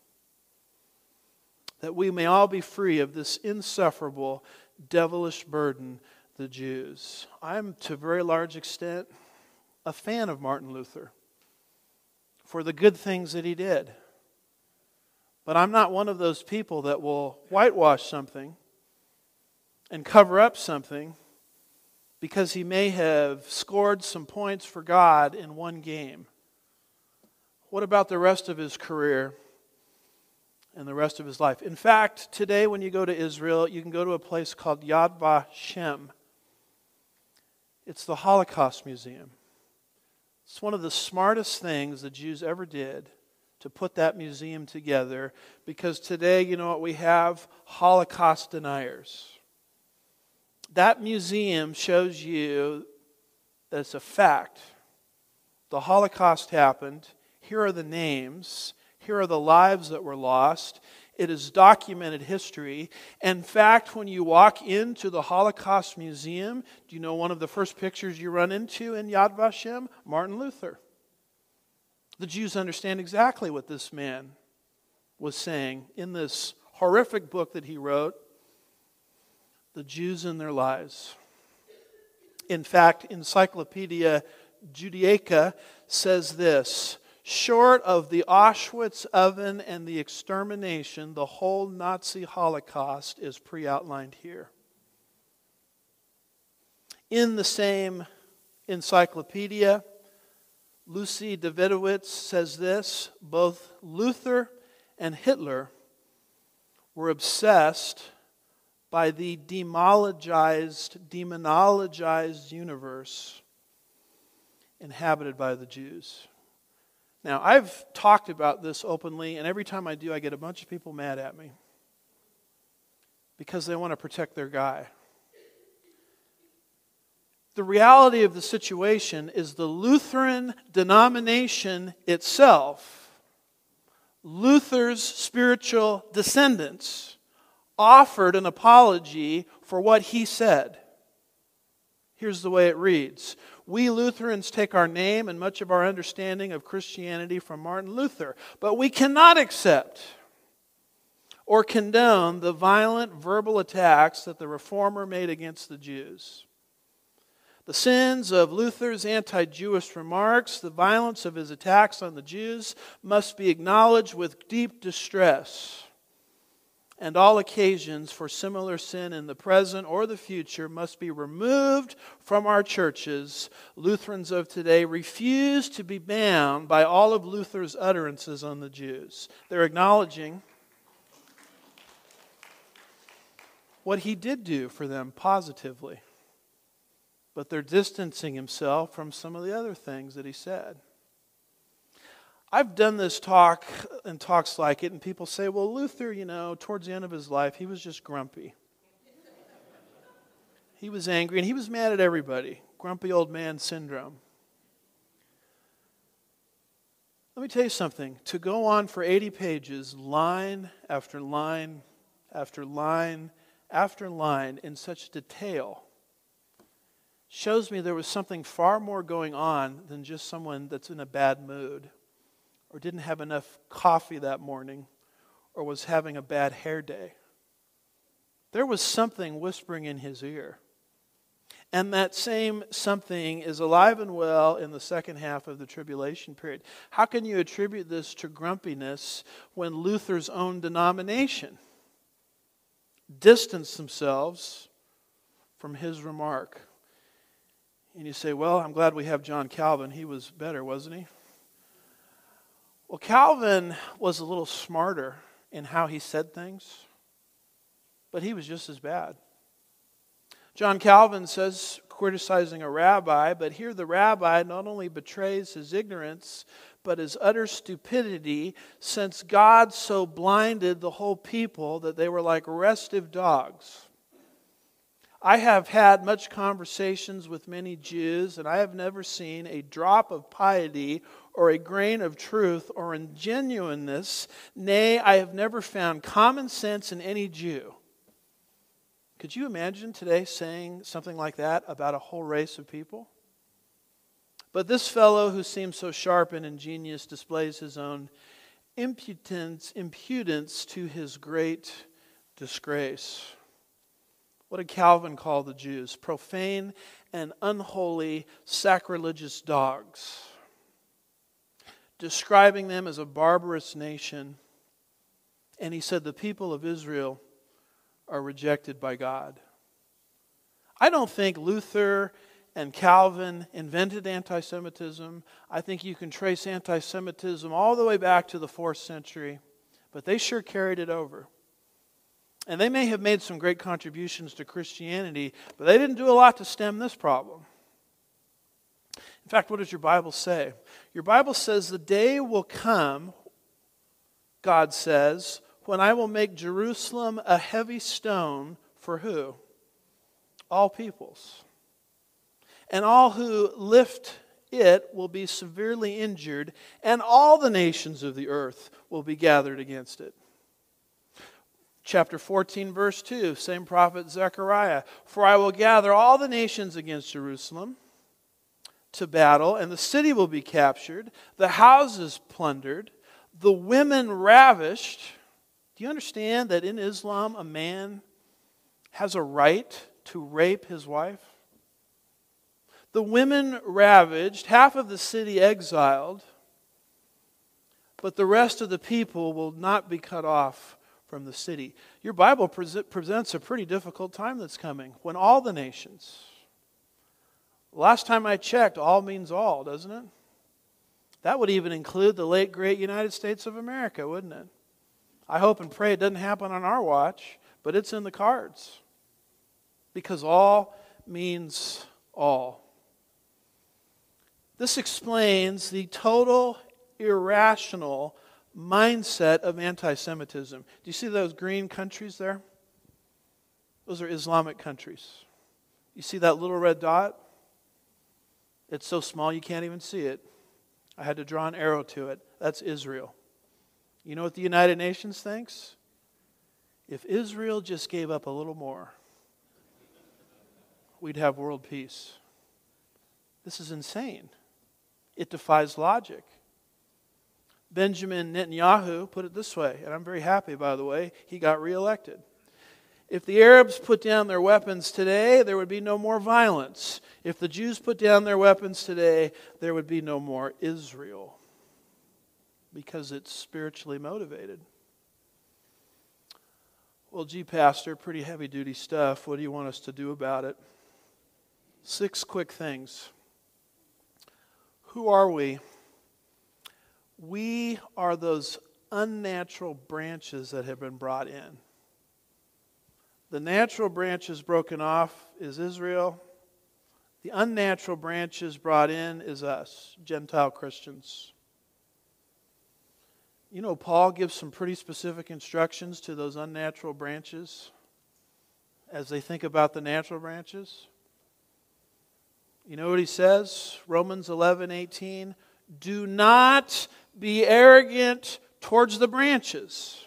that we may all be free of this insufferable, devilish burden, the Jews. I'm, to a very large extent, a fan of Martin Luther for the good things that he did. But I'm not one of those people that will whitewash something and cover up something because he may have scored some points for God in one game. What about the rest of his career and the rest of his life? In fact, today when you go to Israel, you can go to a place called Yad Vashem. It's the Holocaust Museum. It's one of the smartest things the Jews ever did to put that museum together, because today, you know what we have? Holocaust deniers. That museum shows you that it's a fact. The Holocaust happened. Here are the names. Here are the lives that were lost. It is documented history. In fact, when you walk into the Holocaust Museum, do you know one of the first pictures you run into in Yad Vashem? Martin Luther. The Jews understand exactly what this man was saying in this horrific book that he wrote, The Jews and Their Lies. In fact, Encyclopedia Judaica says this: short of the Auschwitz oven and the extermination, the whole Nazi Holocaust is pre-outlined here. In the same encyclopedia, Lucy Davidowitz says this: both Luther and Hitler were obsessed by the demologized, demonologized universe inhabited by the Jews. Now, I've talked about this openly, and every time I do, I get a bunch of people mad at me because they want to protect their guy. The reality of the situation is the Lutheran denomination itself, Luther's spiritual descendants, offered an apology for what he said. Here's the way it reads: we Lutherans take our name and much of our understanding of Christianity from Martin Luther, but we cannot accept or condone the violent verbal attacks that the Reformer made against the Jews. The sins of Luther's anti-Jewish remarks, the violence of his attacks on the Jews, must be acknowledged with deep distress. And all occasions for similar sin in the present or the future must be removed from our churches. Lutherans of today refuse to be bound by all of Luther's utterances on the Jews. They're acknowledging what he did do for them positively, but they're distancing himself from some of the other things that he said. I've done this talk and talks like it, and people say, well, Luther, you know, towards the end of his life, he was just grumpy. He was angry, and he was mad at everybody. Grumpy old man syndrome. Let me tell you something. To go on for eighty pages, line after line after line after line in such detail, shows me there was something far more going on than just someone that's in a bad mood, or didn't have enough coffee that morning, or was having a bad hair day. There was something whispering in his ear. And that same something is alive and well in the second half of the tribulation period. How can you attribute this to grumpiness when Luther's own denomination distanced themselves from his remark? And you say, well, I'm glad we have John Calvin. He was better, wasn't he? Well, Calvin was a little smarter in how he said things, but he was just as bad. John Calvin says, criticizing a rabbi, but here the rabbi not only betrays his ignorance, but as utter stupidity, since God so blinded the whole people that they were like restive dogs. I have had much conversations with many Jews, and I have never seen a drop of piety or a grain of truth or in genuineness. Nay, I have never found common sense in any Jew. Could you imagine today saying something like that about a whole race of people? But this fellow who seems so sharp and ingenious displays his own impudence, impudence to his great disgrace. What did Calvin call the Jews? Profane and unholy, sacrilegious dogs. Describing them as a barbarous nation. And he said the people of Israel are rejected by God. I don't think Luther and Calvin invented anti-Semitism. I think you can trace anti-Semitism all the way back to the fourth century. But they sure carried it over. And they may have made some great contributions to Christianity, but they didn't do a lot to stem this problem. In fact, what does your Bible say? Your Bible says the day will come, God says, when I will make Jerusalem a heavy stone for who? All peoples. And all who lift it will be severely injured, and all the nations of the earth will be gathered against it. Chapter fourteen, verse two, same prophet Zechariah. For I will gather all the nations against Jerusalem to battle, and the city will be captured, the houses plundered, the women ravished. Do you understand that in Islam a man has a right to rape his wife? The women ravaged, half of the city exiled, but the rest of the people will not be cut off from the city. Your Bible pre- presents a pretty difficult time that's coming when all the nations. Last time I checked, all means all, doesn't it? That would even include the late great United States of America, wouldn't it? I hope and pray it doesn't happen on our watch, but it's in the cards. Because all means all. This explains the total irrational mindset of anti-Semitism. Do you see those green countries there? Those are Islamic countries. You see that little red dot? It's so small you can't even see it. I had to draw an arrow to it. That's Israel. You know what the United Nations thinks? If Israel just gave up a little more, we'd have world peace. This is insane. It defies logic. Benjamin Netanyahu put it this way, and I'm very happy, by the way, he got reelected. If the Arabs put down their weapons today, there would be no more violence. If the Jews put down their weapons today, there would be no more Israel. Because it's spiritually motivated. Well, gee, Pastor, pretty heavy-duty stuff. What do you want us to do about it? Six quick things. Who are we? We are those unnatural branches that have been brought in. The natural branches broken off is Israel. The unnatural branches brought in is us, Gentile Christians. You know, Paul gives some pretty specific instructions to those unnatural branches as they think about the natural branches. You know what he says? Romans eleven eighteen. Do not be arrogant towards the branches.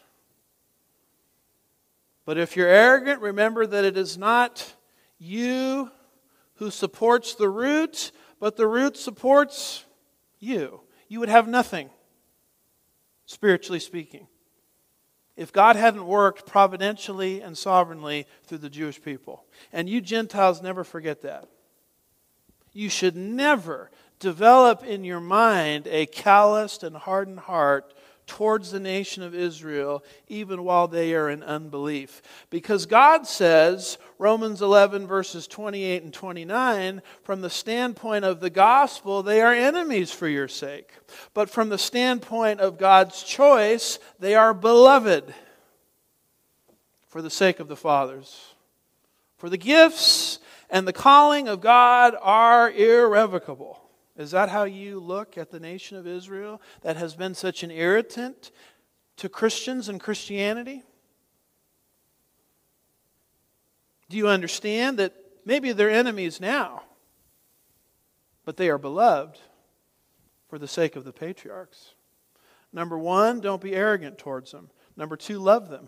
But if you're arrogant, remember that it is not you who supports the root, but the root supports you. You would have nothing, spiritually speaking, if God hadn't worked providentially and sovereignly through the Jewish people. And you Gentiles never forget that. You should never develop in your mind a calloused and hardened heart towards the nation of Israel, even while they are in unbelief. Because God says, Romans eleven verses twenty-eight and twenty-nine, from the standpoint of the gospel, they are enemies for your sake. But from the standpoint of God's choice, they are beloved for the sake of the fathers. For the gifts and the calling of God are irrevocable. Is that how you look at the nation of Israel that has been such an irritant to Christians and Christianity? Do you understand that maybe they're enemies now, but they are beloved for the sake of the patriarchs? Number one, don't be arrogant towards them. Number two, love them.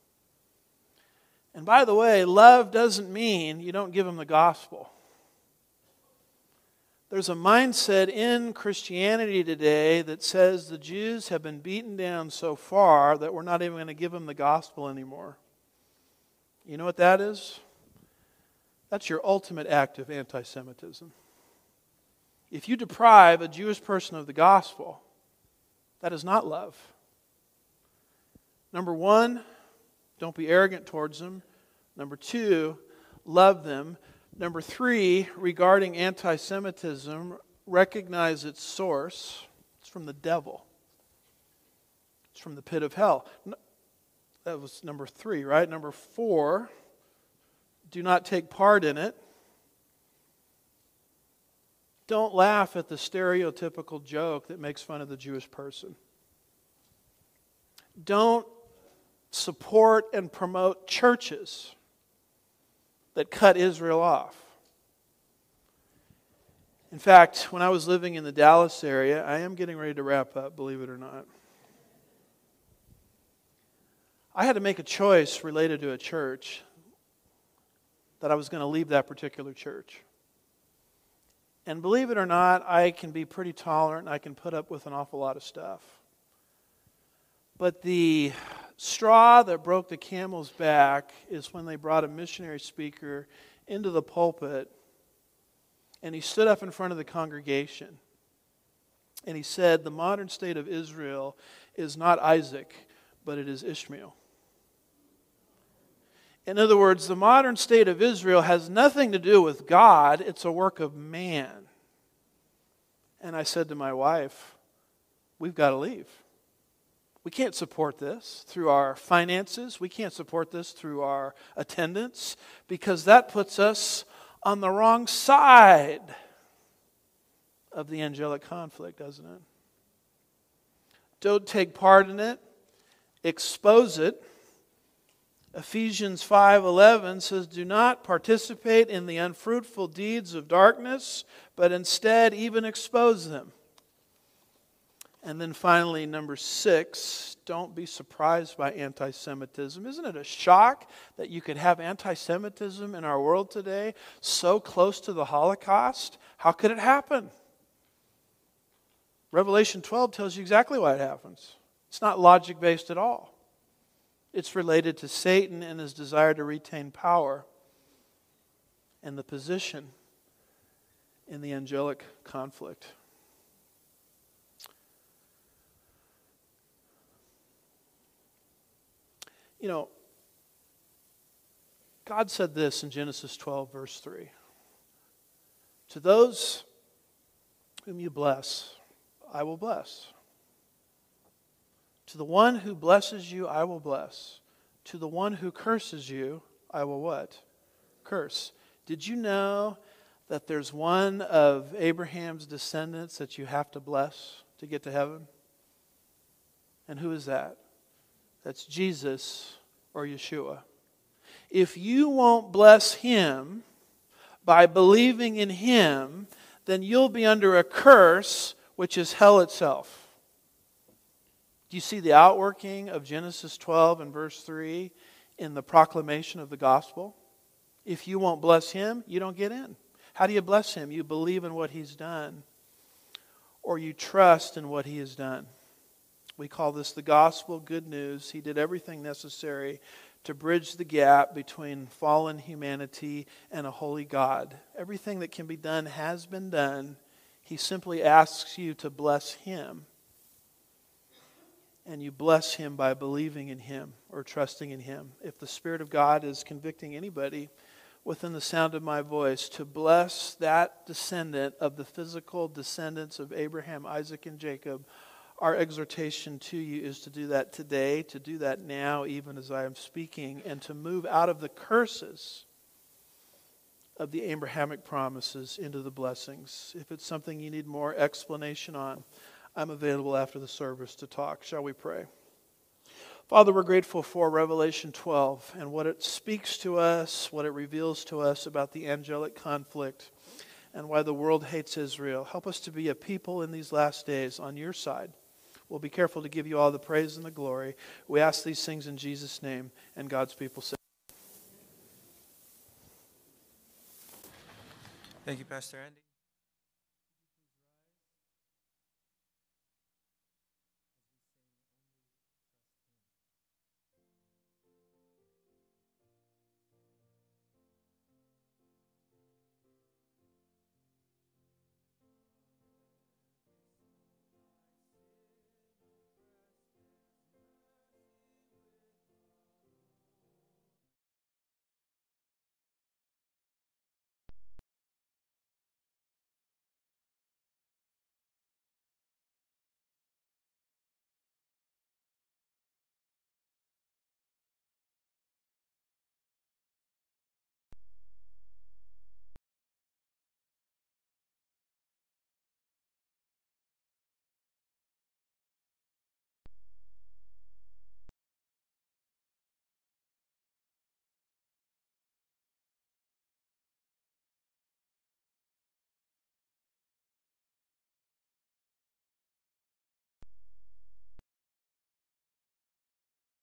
And by the way, love doesn't mean you don't give them the gospel. There's a mindset in Christianity today that says the Jews have been beaten down so far that we're not even going to give them the gospel anymore. You know what that is? That's your ultimate act of anti-Semitism. If you deprive a Jewish person of the gospel, that is not love. Number one, don't be arrogant towards them. Number two, love them. Number three, regarding anti-Semitism, recognize its source. It's from the devil. It's from the pit of hell. That was number three, right? Number four, do not take part in it. Don't laugh at the stereotypical joke that makes fun of the Jewish person. Don't support and promote churches that cut Israel off. In fact, when I was living in the Dallas area, I am getting ready to wrap up, believe it or not. I had to make a choice related to a church that I was going to leave that particular church. And believe it or not, I can be pretty tolerant and I can put up with an awful lot of stuff. But the straw that broke the camel's back is when they brought a missionary speaker into the pulpit and he stood up in front of the congregation and he said, the modern state of Israel is not Isaac, but it is Ishmael. In other words, the modern state of Israel has nothing to do with God, it's a work of man. And I said to my wife, we've got to leave. We can't support this through our finances. We can't support this through our attendance because that puts us on the wrong side of the angelic conflict, doesn't it? Don't take part in it. Expose it. Ephesians five eleven says, do not participate in the unfruitful deeds of darkness, but instead even expose them. And then finally, number six, don't be surprised by anti-Semitism. Isn't it a shock that you could have anti-Semitism in our world today so close to the Holocaust? How could it happen? Revelation twelve tells you exactly why it happens. It's not logic-based at all. It's related to Satan and his desire to retain power and the position in the angelic conflict. You know, God said this in Genesis twelve, verse three. To those whom you bless, I will bless. To the one who blesses you, I will bless. To the one who curses you, I will what? Curse. Did you know that there's one of Abraham's descendants that you have to bless to get to heaven? And who is that? That's Jesus or Yeshua. If you won't bless Him by believing in Him, then you'll be under a curse, which is hell itself. Do you see the outworking of Genesis twelve and verse three in the proclamation of the gospel? If you won't bless Him, you don't get in. How do you bless Him? You believe in what He's done, or you trust in what He has done. We call this the gospel, good news. He did everything necessary to bridge the gap between fallen humanity and a holy God. Everything that can be done has been done. He simply asks you to bless Him. And you bless Him by believing in Him or trusting in Him. If the Spirit of God is convicting anybody within the sound of my voice to bless that descendant of the physical descendants of Abraham, Isaac, and Jacob, our exhortation to you is to do that today, to do that now, even as I am speaking, and to move out of the curses of the Abrahamic promises into the blessings. If it's something you need more explanation on, I'm available after the service to talk. Shall we pray? Father, we're grateful for Revelation twelve and what it speaks to us, what it reveals to us about the angelic conflict and why the world hates Israel. Help us to be a people in these last days on your side. We'll be careful to give you all the praise and the glory. We ask these things in Jesus' name, and God's people say. Thank you, Pastor Andy.